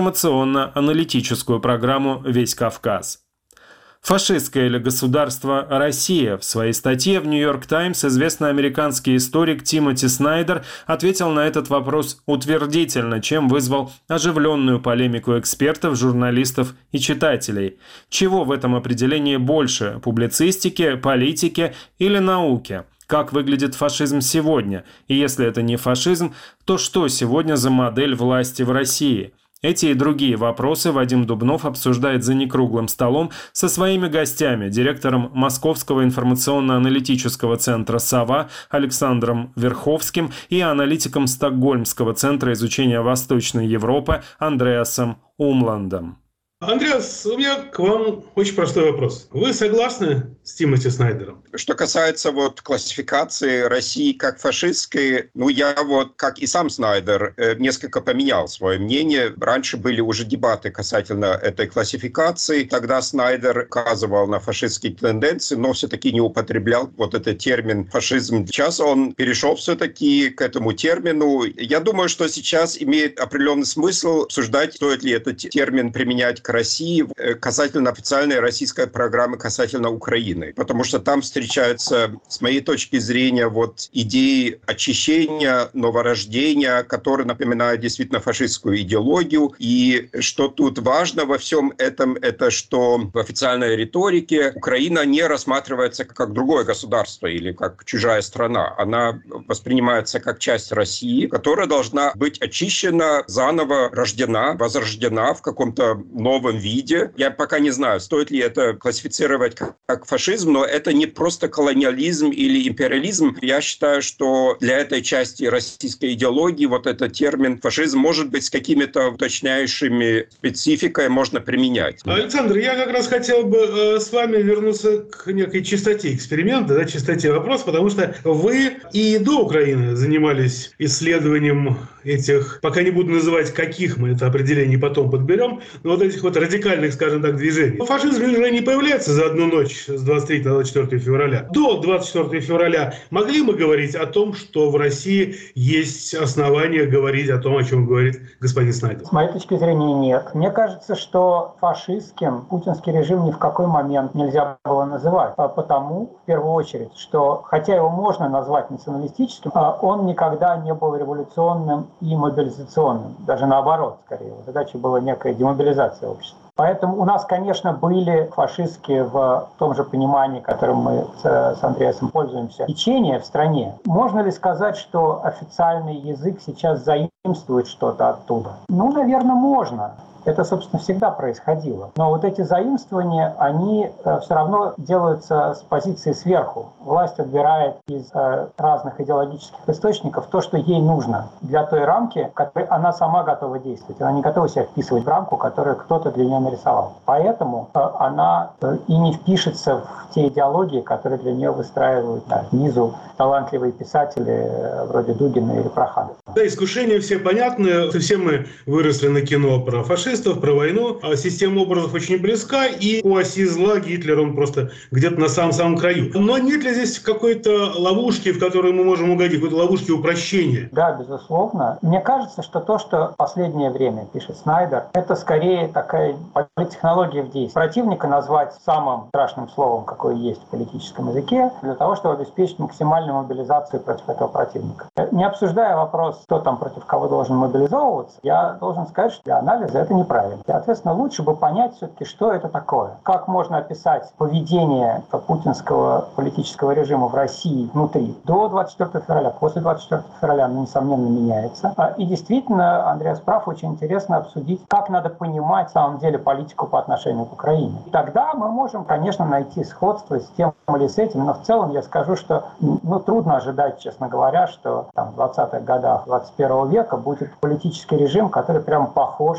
информационно-аналитическую программу «Весь Кавказ». Фашистское ли государство Россия? В своей статье в «Нью-Йорк Таймс» известный американский историк Тимоти Снайдер ответил на этот вопрос утвердительно, чем вызвал оживленную полемику экспертов, журналистов и читателей. Чего в этом определении больше – публицистики, политики или науки? Как выглядит фашизм сегодня? И если это не фашизм, то что сегодня за модель власти в России? Эти и другие вопросы Вадим Дубнов обсуждает за некруглым столом со своими гостями, директором Московского информационно-аналитического центра «Сова» Александром Верховским и аналитиком Стокгольмского центра изучения Восточной Европы Андреасом Умландом. Андреас, у меня к вам очень простой вопрос. Вы согласны с Тимоти Снайдером? Что касается вот классификации России как фашистской, ну я вот, как и сам Снайдер, несколько поменял свое мнение. Раньше были уже дебаты касательно этой классификации. Тогда Снайдер указывал на фашистские тенденции, но все-таки не употреблял вот этот термин фашизм. Сейчас он перешел все-таки к этому термину. Я думаю, что сейчас имеет определенный смысл обсуждать, стоит ли этот термин применять к России касательно официальной российской программы касательно Украины. Потому что там встречаются, с моей точки зрения, вот идеи очищения, новорождения, которые напоминают действительно фашистскую идеологию. И что тут важно во всем этом, это что в официальной риторике Украина не рассматривается как другое государство или как чужая страна. Она воспринимается как часть России, которая должна быть очищена, заново рождена, возрождена в каком-то новом виде. Я пока не знаю, стоит ли это классифицировать как, как фашизм, но это не просто колониализм или империализм. Я считаю, что для этой части российской идеологии вот этот термин фашизм может быть с какими-то уточняющими спецификой можно применять. Александр, я как раз хотел бы э, с вами вернуться к некой чистоте эксперимента, да, чистоте вопроса, потому что вы и до Украины занимались исследованием этих, пока не буду называть, каких мы это определение потом подберем, но вот этих вот радикальных, скажем так, движений. Фашизм уже не появляется за одну ночь с двадцать третьего на двадцать четвёртого февраля. До двадцать четвёртого февраля могли мы говорить о том, что в России есть основания говорить о том, о чем говорит господин Снайдер? С моей точки зрения, нет. Мне кажется, что фашистским путинский режим ни в какой момент нельзя было называть. Потому, в первую очередь, что, хотя его можно назвать националистическим, он никогда не был революционным и мобилизационным. Даже наоборот, скорее. Задача была некая демобилизация общества. Поэтому у нас, конечно, были фашистские в том же понимании, которым мы с Андреасом пользуемся, течения в стране. Можно ли сказать, что официальный язык сейчас заимствует что-то оттуда? Ну, наверное, можно. Это, собственно, всегда происходило. Но вот эти заимствования, они э, все равно делаются с позиции сверху. Власть отбирает из э, разных идеологических источников то, что ей нужно для той рамки, в которой она сама готова действовать. Она не готова себя вписывать в рамку, которую кто-то для нее нарисовал. Поэтому э, она э, и не впишется в те идеологии, которые для нее выстраивают да, снизу талантливые писатели э, вроде Дугина или Проханова. Да, искушения все понятны. Все мы выросли на кино про фашистов, про войну. А система образов очень близка, и у оси зла Гитлер, он просто где-то на самом-самом краю. Но нет ли здесь какой-то ловушки, в которую мы можем угодить, какой-то ловушки упрощения? Да, безусловно. Мне кажется, что то, что в последнее время пишет Снайдер, это скорее такая политтехнология в действии. Противника назвать самым страшным словом, какое есть в политическом языке, для того, чтобы обеспечить максимальную мобилизацию против этого противника. Не обсуждая вопрос, кто там против кого должен мобилизовываться, я должен сказать, что для анализа это неправильно. Соответственно, лучше бы понять все-таки, что это такое. Как можно описать поведение путинского политического режима в России внутри до двадцать четвёртого февраля, после двадцать четвёртого февраля, оно, несомненно, меняется. И действительно, Андреас прав, очень интересно обсудить, как надо понимать, на самом деле, политику по отношению к Украине. И тогда мы можем, конечно, найти сходство с тем или с этим, но в целом я скажу, что ну, трудно ожидать, честно говоря, что там, в двадцатых годах двадцать первого века будет политический режим, который прям похож на режим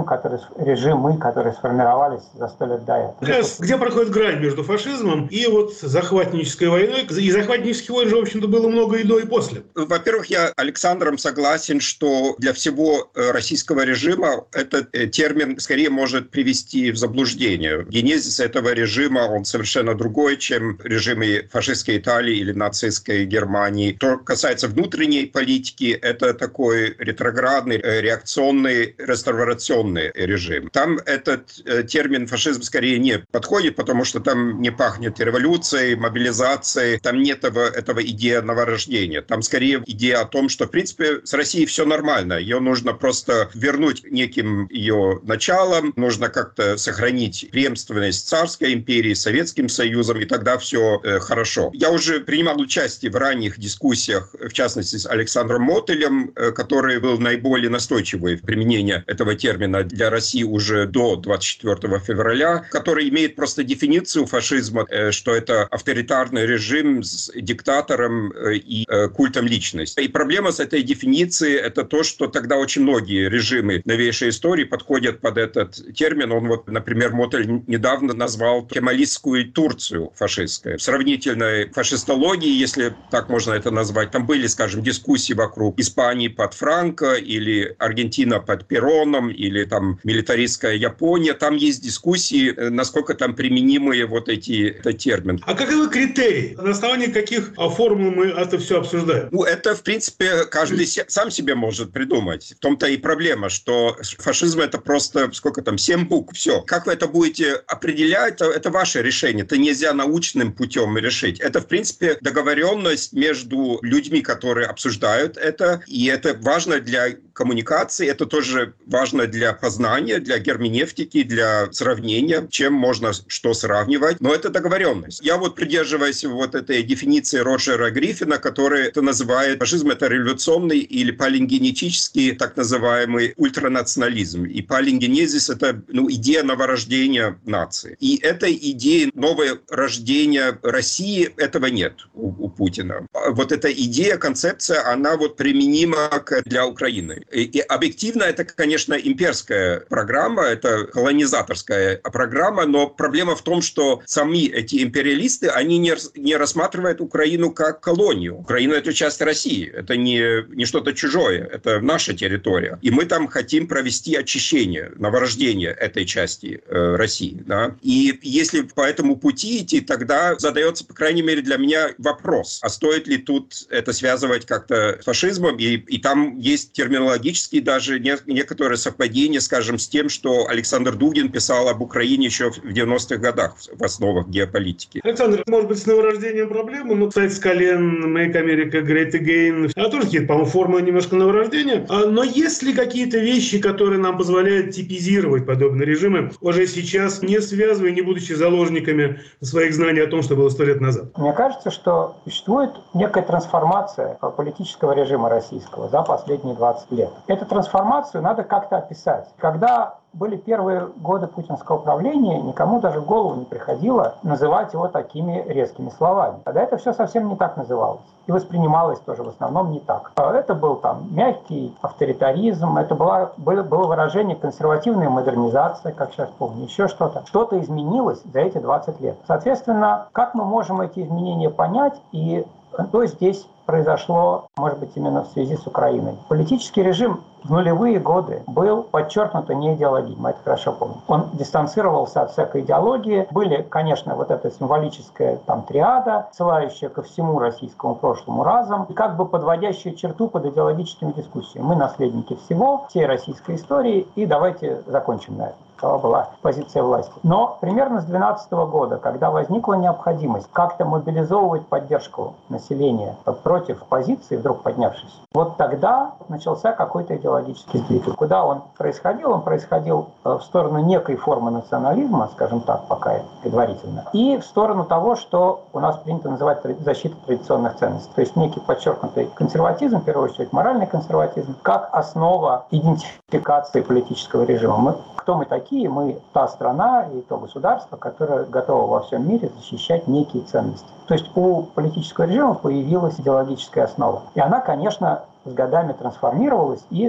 режим, который, режимы, которые сформировались за сто лет до этого. Где, где проходит грань между фашизмом и вот захватнической войной? И захватнических войн же, в общем-то, было много и до, и после. Во-первых, я Александром согласен, что для всего российского режима этот термин скорее может привести в заблуждение. Генезис этого режима, он совершенно другой, чем режимы фашистской Италии или нацистской Германии. Что касается внутренней политики, это такой ретроградный, реакционный, реставрационный режим. Там этот термин фашизм скорее не подходит, потому что там не пахнет революцией, мобилизацией, там нет этого, этого идеи новорождения. Там скорее идея о том, что, в принципе, с Россией все нормально. Ее нужно просто вернуть неким ее началом, нужно как-то сохранить преемственность царской империи, Советским Союзом, и тогда все э, хорошо. Я уже принимал участие в ранних дискуссиях, в частности, с Александром Мотелем, э, который был наиболее настойчивый в применении этого термина для России уже до двадцать четвёртого февраля, который имеет просто дефиницию фашизма, э, что это авторитарный режим с диктатором э, и э, культом личности. И проблема с этой дефиницией – это то, что тогда очень многие режимы новейшей истории подходят под этот термин. Он вот, например, Мотель недавно назвал кемалистскую Турцию фашистской. В сравнительной фашистологии, если так можно это назвать, там были, скажем, дискуссии вокруг Испании под Франко или Аргентина под Пероном или там милитаристская Япония. Там есть дискуссии, насколько там применимые вот эти этот термин. А каковы критерии? На основании каких формул мы это все обсуждаем? Ну, это, в принципе, каждый сам себе может придумать. В том-то и проблема, что фашизм — это просто, сколько там, семь букв, все. Как вы это будете определять, это ваше решение. Это нельзя научным путем решить. Это, в принципе, договоренность между людьми, которые обсуждают это, и это важно для коммуникации, это тоже важно для познания, для герменевтики, для сравнения, чем можно что сравнивать. Но это договоренность. Я вот придерживаюсь вот этой дефиниции Роджера Гриффина, который это называет фашизм — это революционный или палеогенетический так называемый ультранационализм. И палеогенезис — это ну, идея новорождения нации. И этой идеи нового рождения России этого нет у, у Путина. Вот эта идея, концепция, она вот применима для Украины. И, и объективно это, конечно, имперская программа, это колонизаторская программа, но проблема в том, что сами эти империалисты, они не, не рассматривают Украину как колонию. Украина — это часть России, это не, не что-то чужое, это наша территория. И мы там хотим провести очищение, новорождение этой части э, России. Да? И если по этому пути идти, тогда задается, по крайней мере, для меня вопрос, а стоит ли тут это связывать как-то с фашизмом? И, и там есть терминологические даже не, некоторые совпадения, скажем, с тем, что Александр Дугин писал об Украине еще в девяностых годах в основах геополитики. Александр, может быть, с новорождением проблемы, но, кстати, с колен Make America Great Again, а тоже какие-то, по-моему, формы немножко новорождения. Но есть ли какие-то вещи, которые нам позволяют типизировать подобные режимы уже сейчас, не связывая, не будучи заложниками своих знаний о том, что было сто лет назад? Мне кажется, что существует некая трансформация политического режима российского за последние двадцать лет. Эту трансформацию надо как-то описать. Когда были первые годы путинского правления, никому даже в голову не приходило называть его такими резкими словами. Тогда это все совсем не так называлось. И воспринималось тоже в основном не так. Это был там мягкий авторитаризм, это была, было, было выражение консервативная модернизация, как сейчас помню, еще что-то. Что-то изменилось за эти двадцать лет. Соответственно, как мы можем эти изменения понять и что здесь произошло, может быть, именно в связи с Украиной. Политический режим в нулевые годы был подчеркнуто не идеологичным, мы это хорошо помним. Он дистанцировался от всякой идеологии. Были, конечно, вот эта символическая там триада, ссылающая ко всему российскому прошлому разом, и как бы подводящая черту под идеологическими дискуссиями. Мы наследники всего, всей российской истории, и давайте закончим на этом. Такова была позиция власти. Но примерно с две тысячи двенадцатого года, когда возникла необходимость как-то мобилизовывать поддержку населения против оппозиции, вдруг поднявшись, вот тогда начался какой-то идеологический сдвиг. Куда он происходил? Он происходил в сторону некой формы национализма, скажем так, пока предварительно, и в сторону того, что у нас принято называть защитой традиционных ценностей. То есть некий подчеркнутый консерватизм, в первую очередь моральный консерватизм, как основа идентификации политического режима. Мы, кто мы такие? Мы та страна и то государство, которое готово во всем мире защищать некие ценности. То есть у политического режима появилась идеологическая основа. И она, конечно, с годами трансформировалась и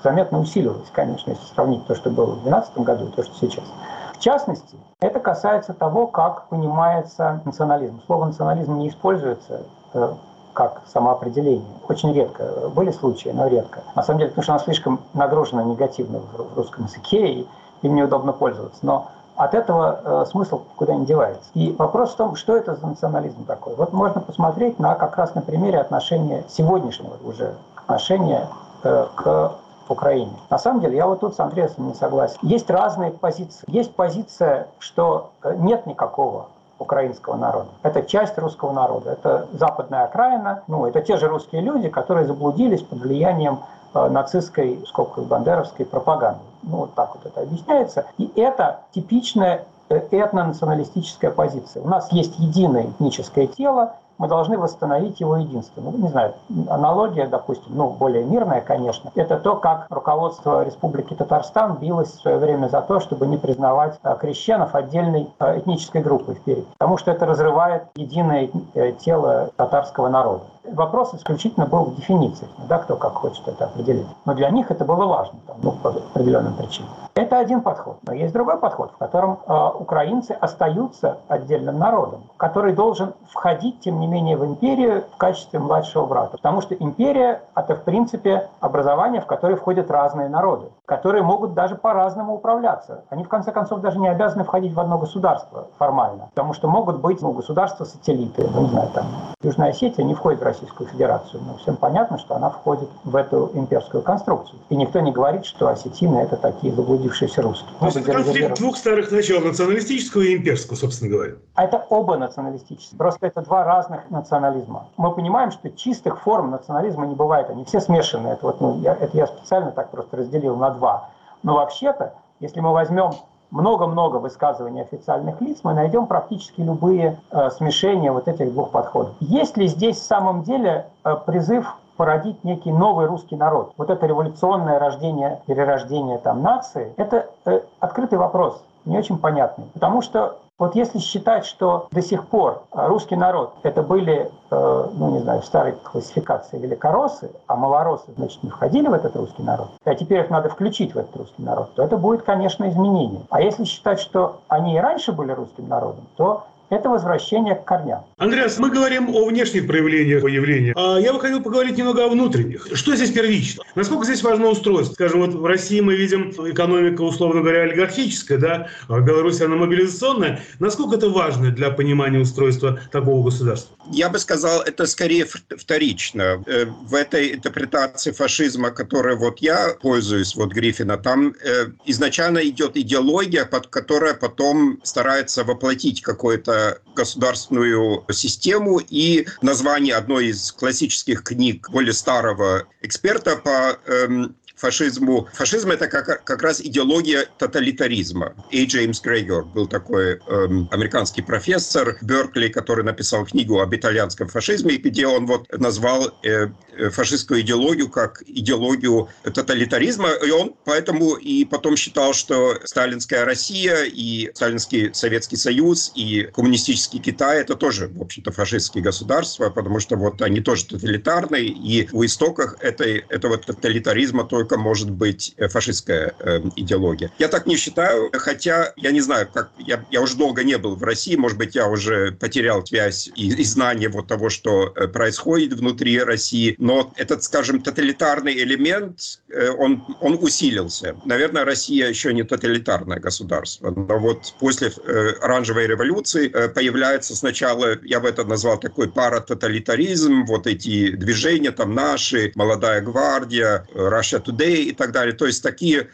заметно усиливалось, конечно, если сравнить то, что было в две тысячи двенадцатом году и то, что сейчас. В частности, это касается того, как понимается национализм. Слово «национализм» не используется э, как самоопределение. Очень редко. Были случаи, но редко. На самом деле, потому что оно слишком нагружено негативно в русском языке, и им неудобно пользоваться. Но от этого э, смысл куда не девается. И вопрос в том, что это за национализм такой. Вот можно посмотреть на как раз на примере отношения сегодняшнего уже отношения э, к Украине. На самом деле, я вот тут с Андреасом не согласен. Есть разные позиции. Есть позиция, что нет никакого украинского народа. Это часть русского народа. Это западная окраина. Ну, это те же русские люди, которые заблудились под влиянием э, нацистской, в скобках, бандеровской пропаганды. Ну, вот так вот это объясняется. И это типичная этнонационалистическая позиция. У нас есть единое этническое тело, мы должны восстановить его единство. Ну, не знаю, аналогия, допустим, ну, более мирная, конечно, это то, как руководство Республики Татарстан билось в свое время за то, чтобы не признавать крещенов отдельной этнической группой вперед. Потому что это разрывает единое тело татарского народа. Вопрос исключительно был в дефинициях, да, кто как хочет это определить. Но для них это было важно, там, ну, по определенным причинам. Это один подход. Но есть другой подход, в котором э, украинцы остаются отдельным народом, который должен входить, тем не менее, в империю в качестве младшего брата. Потому что империя – это, в принципе, образование, в которое входят разные народы, которые могут даже по-разному управляться. Они, в конце концов, даже не обязаны входить в одно государство формально, потому что могут быть ну, государства-сателлиты. Ну, не знаю, там, Южная Осетия не входит в Российскую Федерацию, но всем понятно, что она входит в эту имперскую конструкцию. И никто не говорит, что осетины – это такие заблудившиеся русские. То есть это конфликт двух старых начал, националистического и имперского, собственно говоря. А это оба националистические. Просто это два разных национализма. Мы понимаем, что чистых форм национализма не бывает. Они все смешаны. Это, вот, ну, я, это я специально так просто разделил на два. Но вообще-то, если мы возьмем много-много высказываний официальных лиц, мы найдем практически любые э, смешения вот этих двух подходов. Есть ли здесь в самом деле э, призыв породить некий новый русский народ? Вот это революционное рождение, перерождение там нации, это э, открытый вопрос, не очень понятный. Потому что вот если считать, что до сих пор русский народ это были, э, ну не знаю, в старой классификации великороссы, а малороссы, значит, не входили в этот русский народ, а теперь их надо включить в этот русский народ, то это будет, конечно, изменение. А если считать, что они и раньше были русским народом, то это возвращение к корням. Андреас, мы говорим о внешних проявлениях явления. А я бы хотел поговорить немного о внутренних. Что здесь первично? Насколько здесь важно устройство? Скажем, вот в России мы видим экономика, условно говоря, олигархическая, да, а в Беларуси она мобилизационная. Насколько это важно для понимания устройства такого государства? Я бы сказал, это скорее вторично. В этой интерпретации фашизма, которой вот я пользуюсь, вот Гриффина, там изначально идет идеология, под которая потом старается воплотить какое-то государственную систему, и название одной из классических книг более старого эксперта по эм, фашизму. Фашизм – это как, как раз идеология тоталитаризма. И. Джеймс Грейгор был такой эм, американский профессор в Беркли, который написал книгу об итальянском фашизме, где он вот назвал э, фашистскую идеологию как идеологию тоталитаризма. И он поэтому и потом считал, что сталинская Россия и сталинский Советский Союз и коммунистический Китай – это тоже, в общем-то, фашистские государства, потому что вот они тоже тоталитарные, и у истоков этой, этого тоталитаризма только может быть фашистская э, идеология. Я так не считаю, хотя я не знаю, как я, я уже долго не был в России, может быть, я уже потерял связь и, и знание вот того, что происходит внутри России, но этот, скажем, тоталитарный элемент, э, он, он усилился. Наверное, Россия еще не тоталитарное государство, но вот после э, оранжевой революции э, появляется сначала, я бы это назвал такой паратоталитаризм, вот эти движения там наши, Молодая гвардия, Russia Today и так далее. То есть такие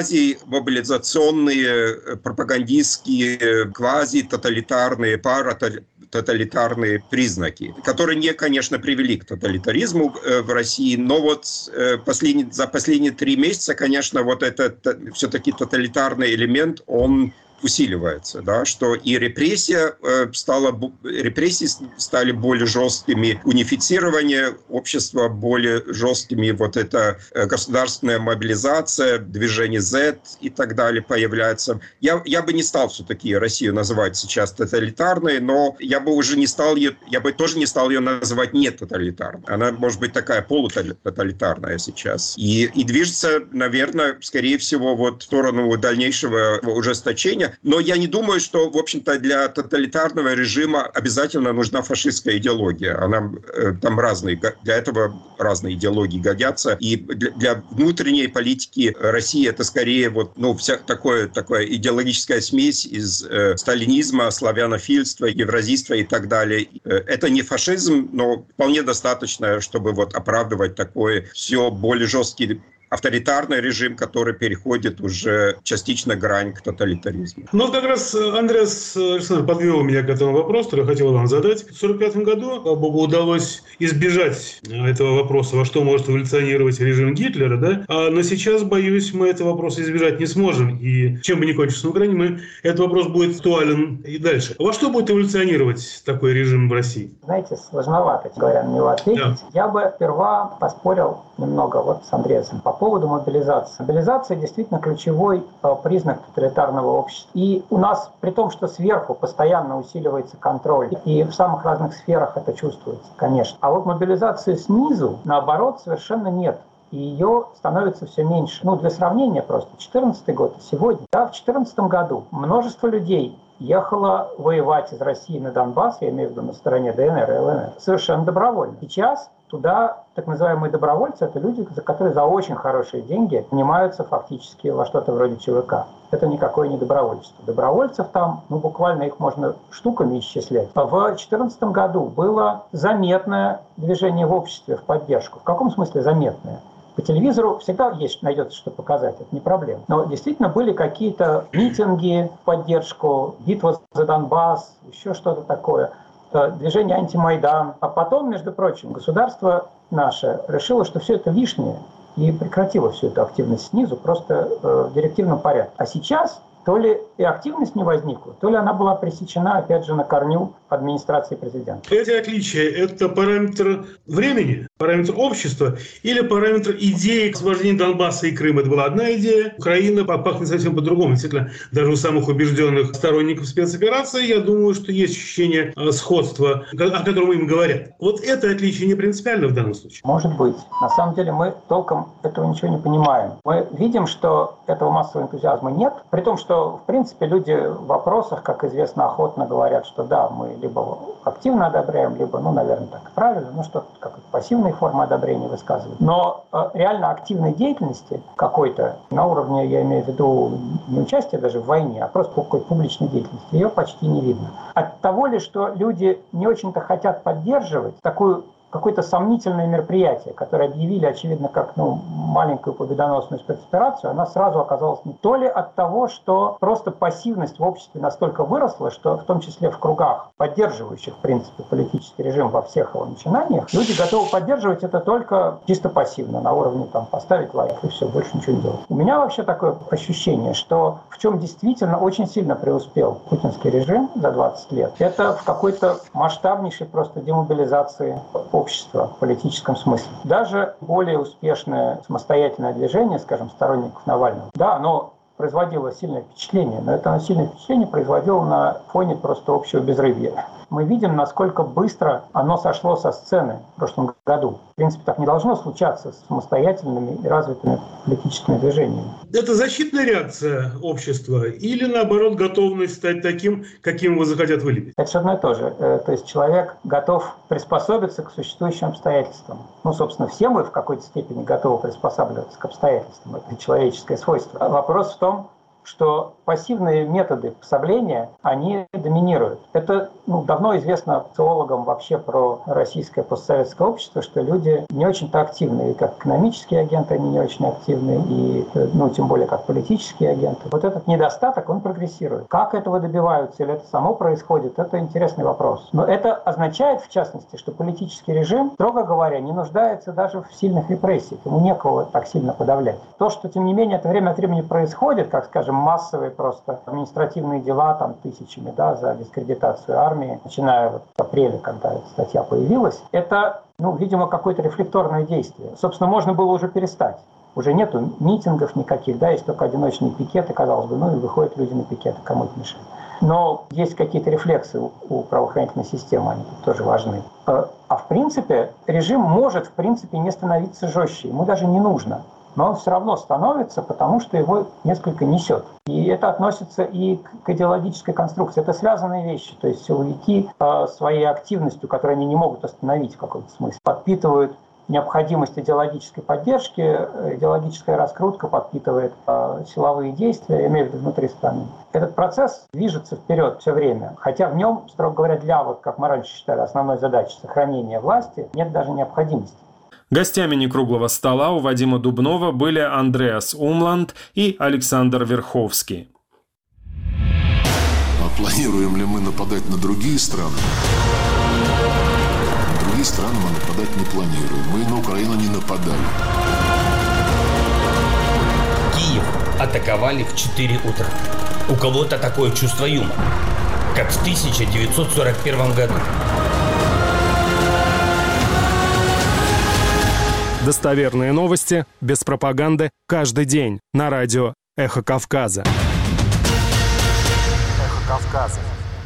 квази-мобилизационные, пропагандистские, квази-тоталитарные, паратоталитарные признаки, которые не, конечно, привели к тоталитаризму в России, но вот последний, за последние три месяца, конечно, вот этот все-таки тоталитарный элемент, он усиливается, да, что и репрессия стала, репрессии стали более жесткими, унифицирование общества более жесткими, вот эта государственная мобилизация, движение Z и так далее появляется. Я, я бы не стал все-таки Россию называть сейчас тоталитарной, но я бы уже не стал ее, я бы тоже не стал ее называть не тоталитарной. Она может быть такая полутоталитарная сейчас. И, и движется, наверное, скорее всего, вот в сторону дальнейшего ужесточения. Но я не думаю, что, в общем-то, для тоталитарного режима обязательно нужна фашистская идеология. Она, там разные, для этого разные идеологии годятся. И для, для внутренней политики России это скорее вот, ну, вся такое, такое идеологическая смесь из э, сталинизма, славянофильства, евразийства и так далее. Это не фашизм, но вполне достаточно, чтобы вот оправдывать такой все более жесткий авторитарный режим, который переходит уже частично грань к тоталитаризму. Ну, вот как раз Андреас Александр подвел меня к этому вопросу, который я хотел вам задать. В сорок пятом году, слава богу, удалось избежать этого вопроса, во что может эволюционировать режим Гитлера, да? А, но сейчас, боюсь, мы этого вопроса избежать не сможем. И чем бы ни кончился на Украине, мы, этот вопрос будет актуален и дальше. Во что будет эволюционировать такой режим в России? Знаете, сложновато, говоря, на него ответить. Да. Я бы сперва поспорил немного вот с Андреасом по поводу мобилизации. Мобилизация действительно ключевой признак тоталитарного общества. И у нас, при том, что сверху постоянно усиливается контроль, и в самых разных сферах это чувствуется, конечно. А вот мобилизации снизу, наоборот, совершенно нет. И ее становится все меньше. Ну, для сравнения просто. четырнадцатый год и сегодня. Да, в две тысячи четырнадцатом году множество людей ехало воевать из России на Донбасс, я имею в виду на стороне ДНР и ЛНР, совершенно добровольно. Сейчас туда так называемые добровольцы – это люди, которые за очень хорошие деньги занимаются фактически во что-то вроде ЧВК. Это никакое не добровольчество. Добровольцев там, ну, буквально их можно штуками исчислять. В две тысячи четырнадцатом году было заметное движение в обществе в поддержку. В каком смысле заметное? По телевизору всегда есть, найдется, что показать, это не проблема. Но действительно были какие-то митинги в поддержку, битва за Донбасс, еще что-то такое, движение антимайдан. А потом, между прочим, государство наше решило, что все это лишнее, и прекратило всю эту активность снизу просто э, в директивном порядке. А сейчас то ли и активность не возникла, то ли она была пресечена, опять же, на корню администрации президента. Эти отличия – это параметр времени, параметр общества или параметр идеи освобождения Донбасса и Крыма? Это была одна идея. Украина пахнет совсем по-другому. Действительно, даже у самых убежденных сторонников спецоперации, я думаю, что есть ощущение сходства, о котором им говорят. Вот это отличие не принципиально в данном случае? Может быть. На самом деле мы толком этого ничего не понимаем. Мы видим, что этого массового энтузиазма нет, при том, что, в принципе, люди в вопросах, как известно, охотно говорят, что да, мы либо активно одобряем, либо, ну, наверное, так правильно, ну, что-то, как пассивные формы одобрения высказывают. Но э, реально активной деятельности какой-то на уровне, я имею в виду, не участия даже в войне, а просто какой-то публичной деятельности, ее почти не видно. От того ли, что люди не очень-то хотят поддерживать такую какое-то сомнительное мероприятие, которое объявили, очевидно, как ну, маленькую победоносную спецоперацию, она сразу оказалась не то ли от того, что просто пассивность в обществе настолько выросла, что в том числе в кругах, поддерживающих, в принципе, политический режим во всех его начинаниях, люди готовы поддерживать это только чисто пассивно, на уровне там, поставить лайк и все, больше ничего не делать. У меня вообще такое ощущение, что в чем действительно очень сильно преуспел путинский режим за двадцать лет, это в какой-то масштабнейшей просто демобилизации общества в политическом смысле. Даже более успешное самостоятельное движение, скажем, сторонников Навального, да, оно производило сильное впечатление, но это сильное впечатление производило на фоне просто общего безрыбья. Мы видим, насколько быстро оно сошло со сцены в прошлом году. В принципе, так не должно случаться с самостоятельными и развитыми политическими движениями. Это защитная реакция общества или, наоборот, готовность стать таким, каким его захотят вылепить? Это же одно и то же. То есть человек готов приспособиться к существующим обстоятельствам. Ну, собственно, все мы в какой-то степени готовы приспосабливаться к обстоятельствам. Это человеческое свойство. Вопрос в том, что пассивные методы пособления, они доминируют. Это ну, давно известно социологам вообще про российское постсоветское общество, что люди не очень-то активны, и как экономические агенты они не очень активны, и ну, тем более как политические агенты. Вот этот недостаток, он прогрессирует. Как этого добиваются, или это само происходит, это интересный вопрос. Но это означает, в частности, что политический режим, строго говоря, не нуждается даже в сильных репрессиях. Ему некого так сильно подавлять. То, что, тем не менее, это время от времени происходит, как, скажем, массовые просто административные дела там тысячами, да, за дискредитацию армии, начиная вот с апреля, когда эта статья появилась, это, ну, видимо, какое-то рефлекторное действие. Собственно, можно было уже перестать. Уже нету митингов никаких, да, есть только одиночные пикеты, казалось бы, ну и выходят люди на пикеты, кому это мешает. Но есть какие-то рефлексы у правоохранительной системы, они тут тоже важны. А в принципе, режим может, в принципе, не становиться жестче, ему даже не нужно. Но он все равно становится, потому что его несколько несет. И это относится и к идеологической конструкции. Это связанные вещи. То есть силовики своей активностью, которую они не могут остановить в каком-то смысле, подпитывают необходимость идеологической поддержки, идеологическая раскрутка подпитывает э, силовые действия, я имею в виду внутри страны. Этот процесс движется вперед все время, хотя в нем, строго говоря, для, вот, как мы раньше считали, основной задачи сохранения власти нет даже необходимости. Гостями некруглого стола у Вадима Дубнова были Андреас Умланд и Александр Верховский. А планируем ли мы нападать на другие страны? На другие страны мы нападать не планируем. Мы на Украину не нападали. Киев атаковали в четыре утра. У кого-то такое чувство юмора, как в тысяча девятьсот сорок первом году. Достоверные новости, без пропаганды, каждый день на радио «Эхо Кавказа». «Эхо Кавказа».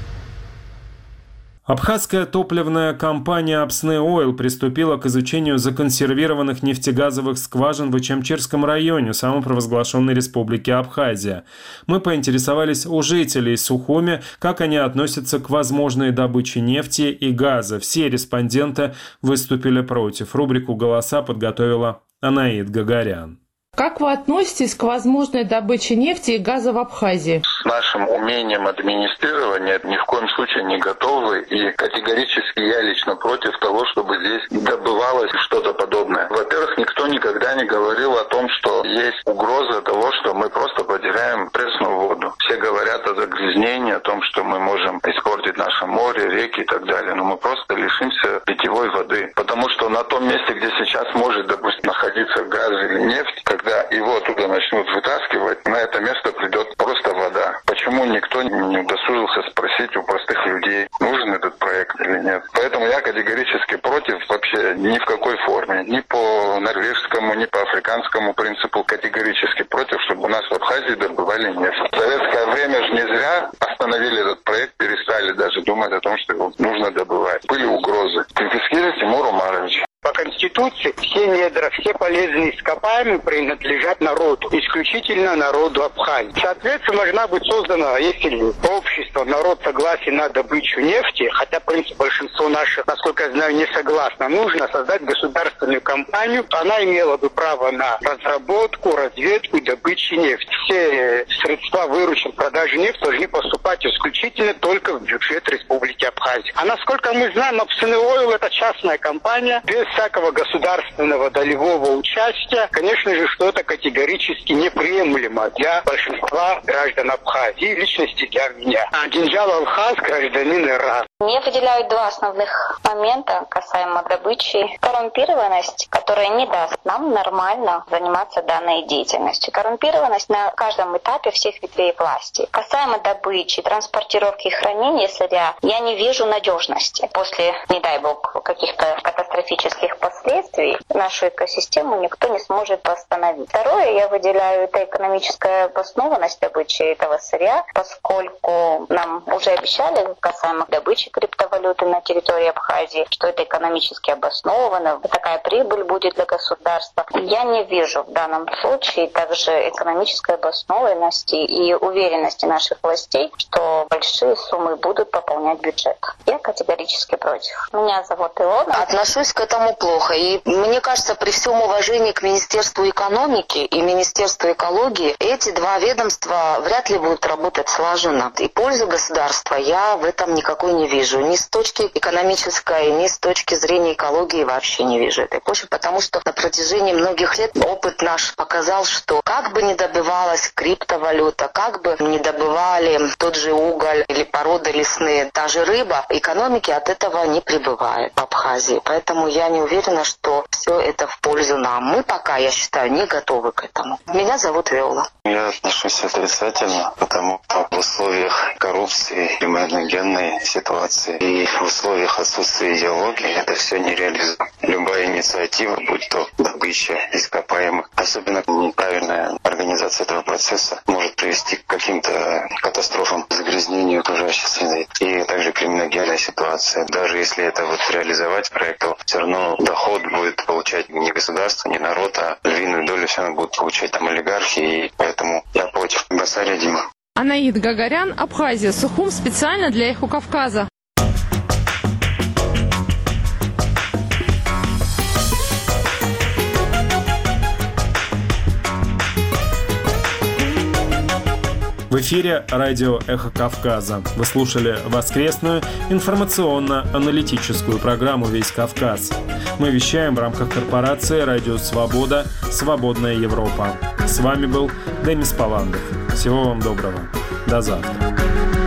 Абхазская топливная компания «Апсне Ойл» приступила к изучению законсервированных нефтегазовых скважин в Ичамчирском районе самопровозглашенной республики Абхазия. Мы поинтересовались у жителей Сухуми, как они относятся к возможной добыче нефти и газа. Все респонденты выступили против. Рубрику «Голоса» подготовила Анаид Гагарян. Как вы относитесь к возможной добыче нефти и газа в Абхазии? С нашим умением администрирования ни в коем случае не готовы. И категорически я лично против того, чтобы здесь добывалось что-то подобное. Во-первых, никто никогда не говорил о том, что есть угроза того, что мы просто потеряем пресную воду. Все говорят о загрязнении, о том, что мы можем испортить наше море, реки и так далее. Но мы просто лишимся питьевой воды. Потому что на том месте, где сейчас может, допустим, находиться газ или нефть, когда его оттуда начнут вытаскивать, на это место придет просто вода. Почему никто не удосужился спросить у простых людей, нужен этот проект или нет? Поэтому я категорически против вообще ни в какой форме. Ни по норвежскому, ни по африканскому принципу категорически против, чтобы у нас в Абхазии добывали нефть. В советское время же не зря остановили этот проект, перестали даже думать о том, что его нужно добывать. Были угрозы. Тимфискири Тимур Умарович. По Конституции все недра, все полезные ископаемые принадлежат народу, исключительно народу Абхазии. Соответственно, должна быть создана, если общество, народ согласен на добычу нефти, хотя, в принципе, большинство наших, насколько я знаю, не согласно, нужно создать государственную компанию. Она имела бы право на разработку, разведку и добычу нефти. Все средства вырученной продажи нефти должны поступать исключительно только в бюджет Республики Абхазия. А насколько мы знаем, Апсне Ойл – это частная компания, без всякого государственного долевого участия, конечно же, что это категорически неприемлемо для большинства граждан Абхазии, в личности для меня. Гинджал Алхаз, гражданин Ирана. Мне выделяют два основных момента касаемо добычи. Коррумпированность, которая не даст нам нормально заниматься данной деятельностью. Коррумпированность на каждом этапе всех ветвей власти. Касаемо добычи, транспортировки и хранения сырья, я не вижу надежности. После, не дай бог, каких-то катастрофических последствий нашу экосистему никто не сможет восстановить. Второе, я выделяю, это экономическая обоснованность добычи этого сырья, поскольку нам уже обещали касаемо добычи криптовалюты на территории Абхазии, что это экономически обосновано, такая прибыль будет для государства. Я не вижу в данном случае также экономической обоснованности и уверенности наших властей, что большие суммы будут пополнять бюджет. Я категорически против. Меня зовут Илона. Отношусь к этому плохо. И мне кажется, при всем уважении к Министерству экономики и Министерству экологии, эти два ведомства вряд ли будут работать слаженно. И пользу государства я в этом никакой не вижу. вижу. Ни с точки экономической, ни с точки зрения экологии вообще не вижу этой почвы, потому что на протяжении многих лет опыт наш показал, что как бы ни добывалась криптовалюта, как бы ни добывали тот же уголь или породы лесные, даже рыба, экономики от этого не прибывает в Абхазии. Поэтому я не уверена, что все это в пользу нам. Мы пока, я считаю, не готовы к этому. Меня зовут Виола. Я отношусь отрицательно, потому что в условиях коррупции, криминогенной ситуации и в условиях отсутствия идеологии это все нереализуемо. Любая инициатива, будь то добыча ископаемых, особенно неправильная организация этого процесса, может привести к каким-то катастрофам, загрязнению окружающей среды и также криминогенной ситуации. Даже если это вот реализовать проект, то все равно доход будет получать не государство, не народ, а львиную долю все равно будут получать там олигархи, и поэтому я против. Басария Дима. Анаид Гагарян, Абхазия, Сухум, специально для Эхо Кавказа. В эфире радио «Эхо Кавказа». Вы слушали воскресную информационно-аналитическую программу «Весь Кавказ». Мы вещаем в рамках корпорации «Радио Свобода. Свободная Европа». С вами был Демис Паландов. Всего вам доброго. До завтра.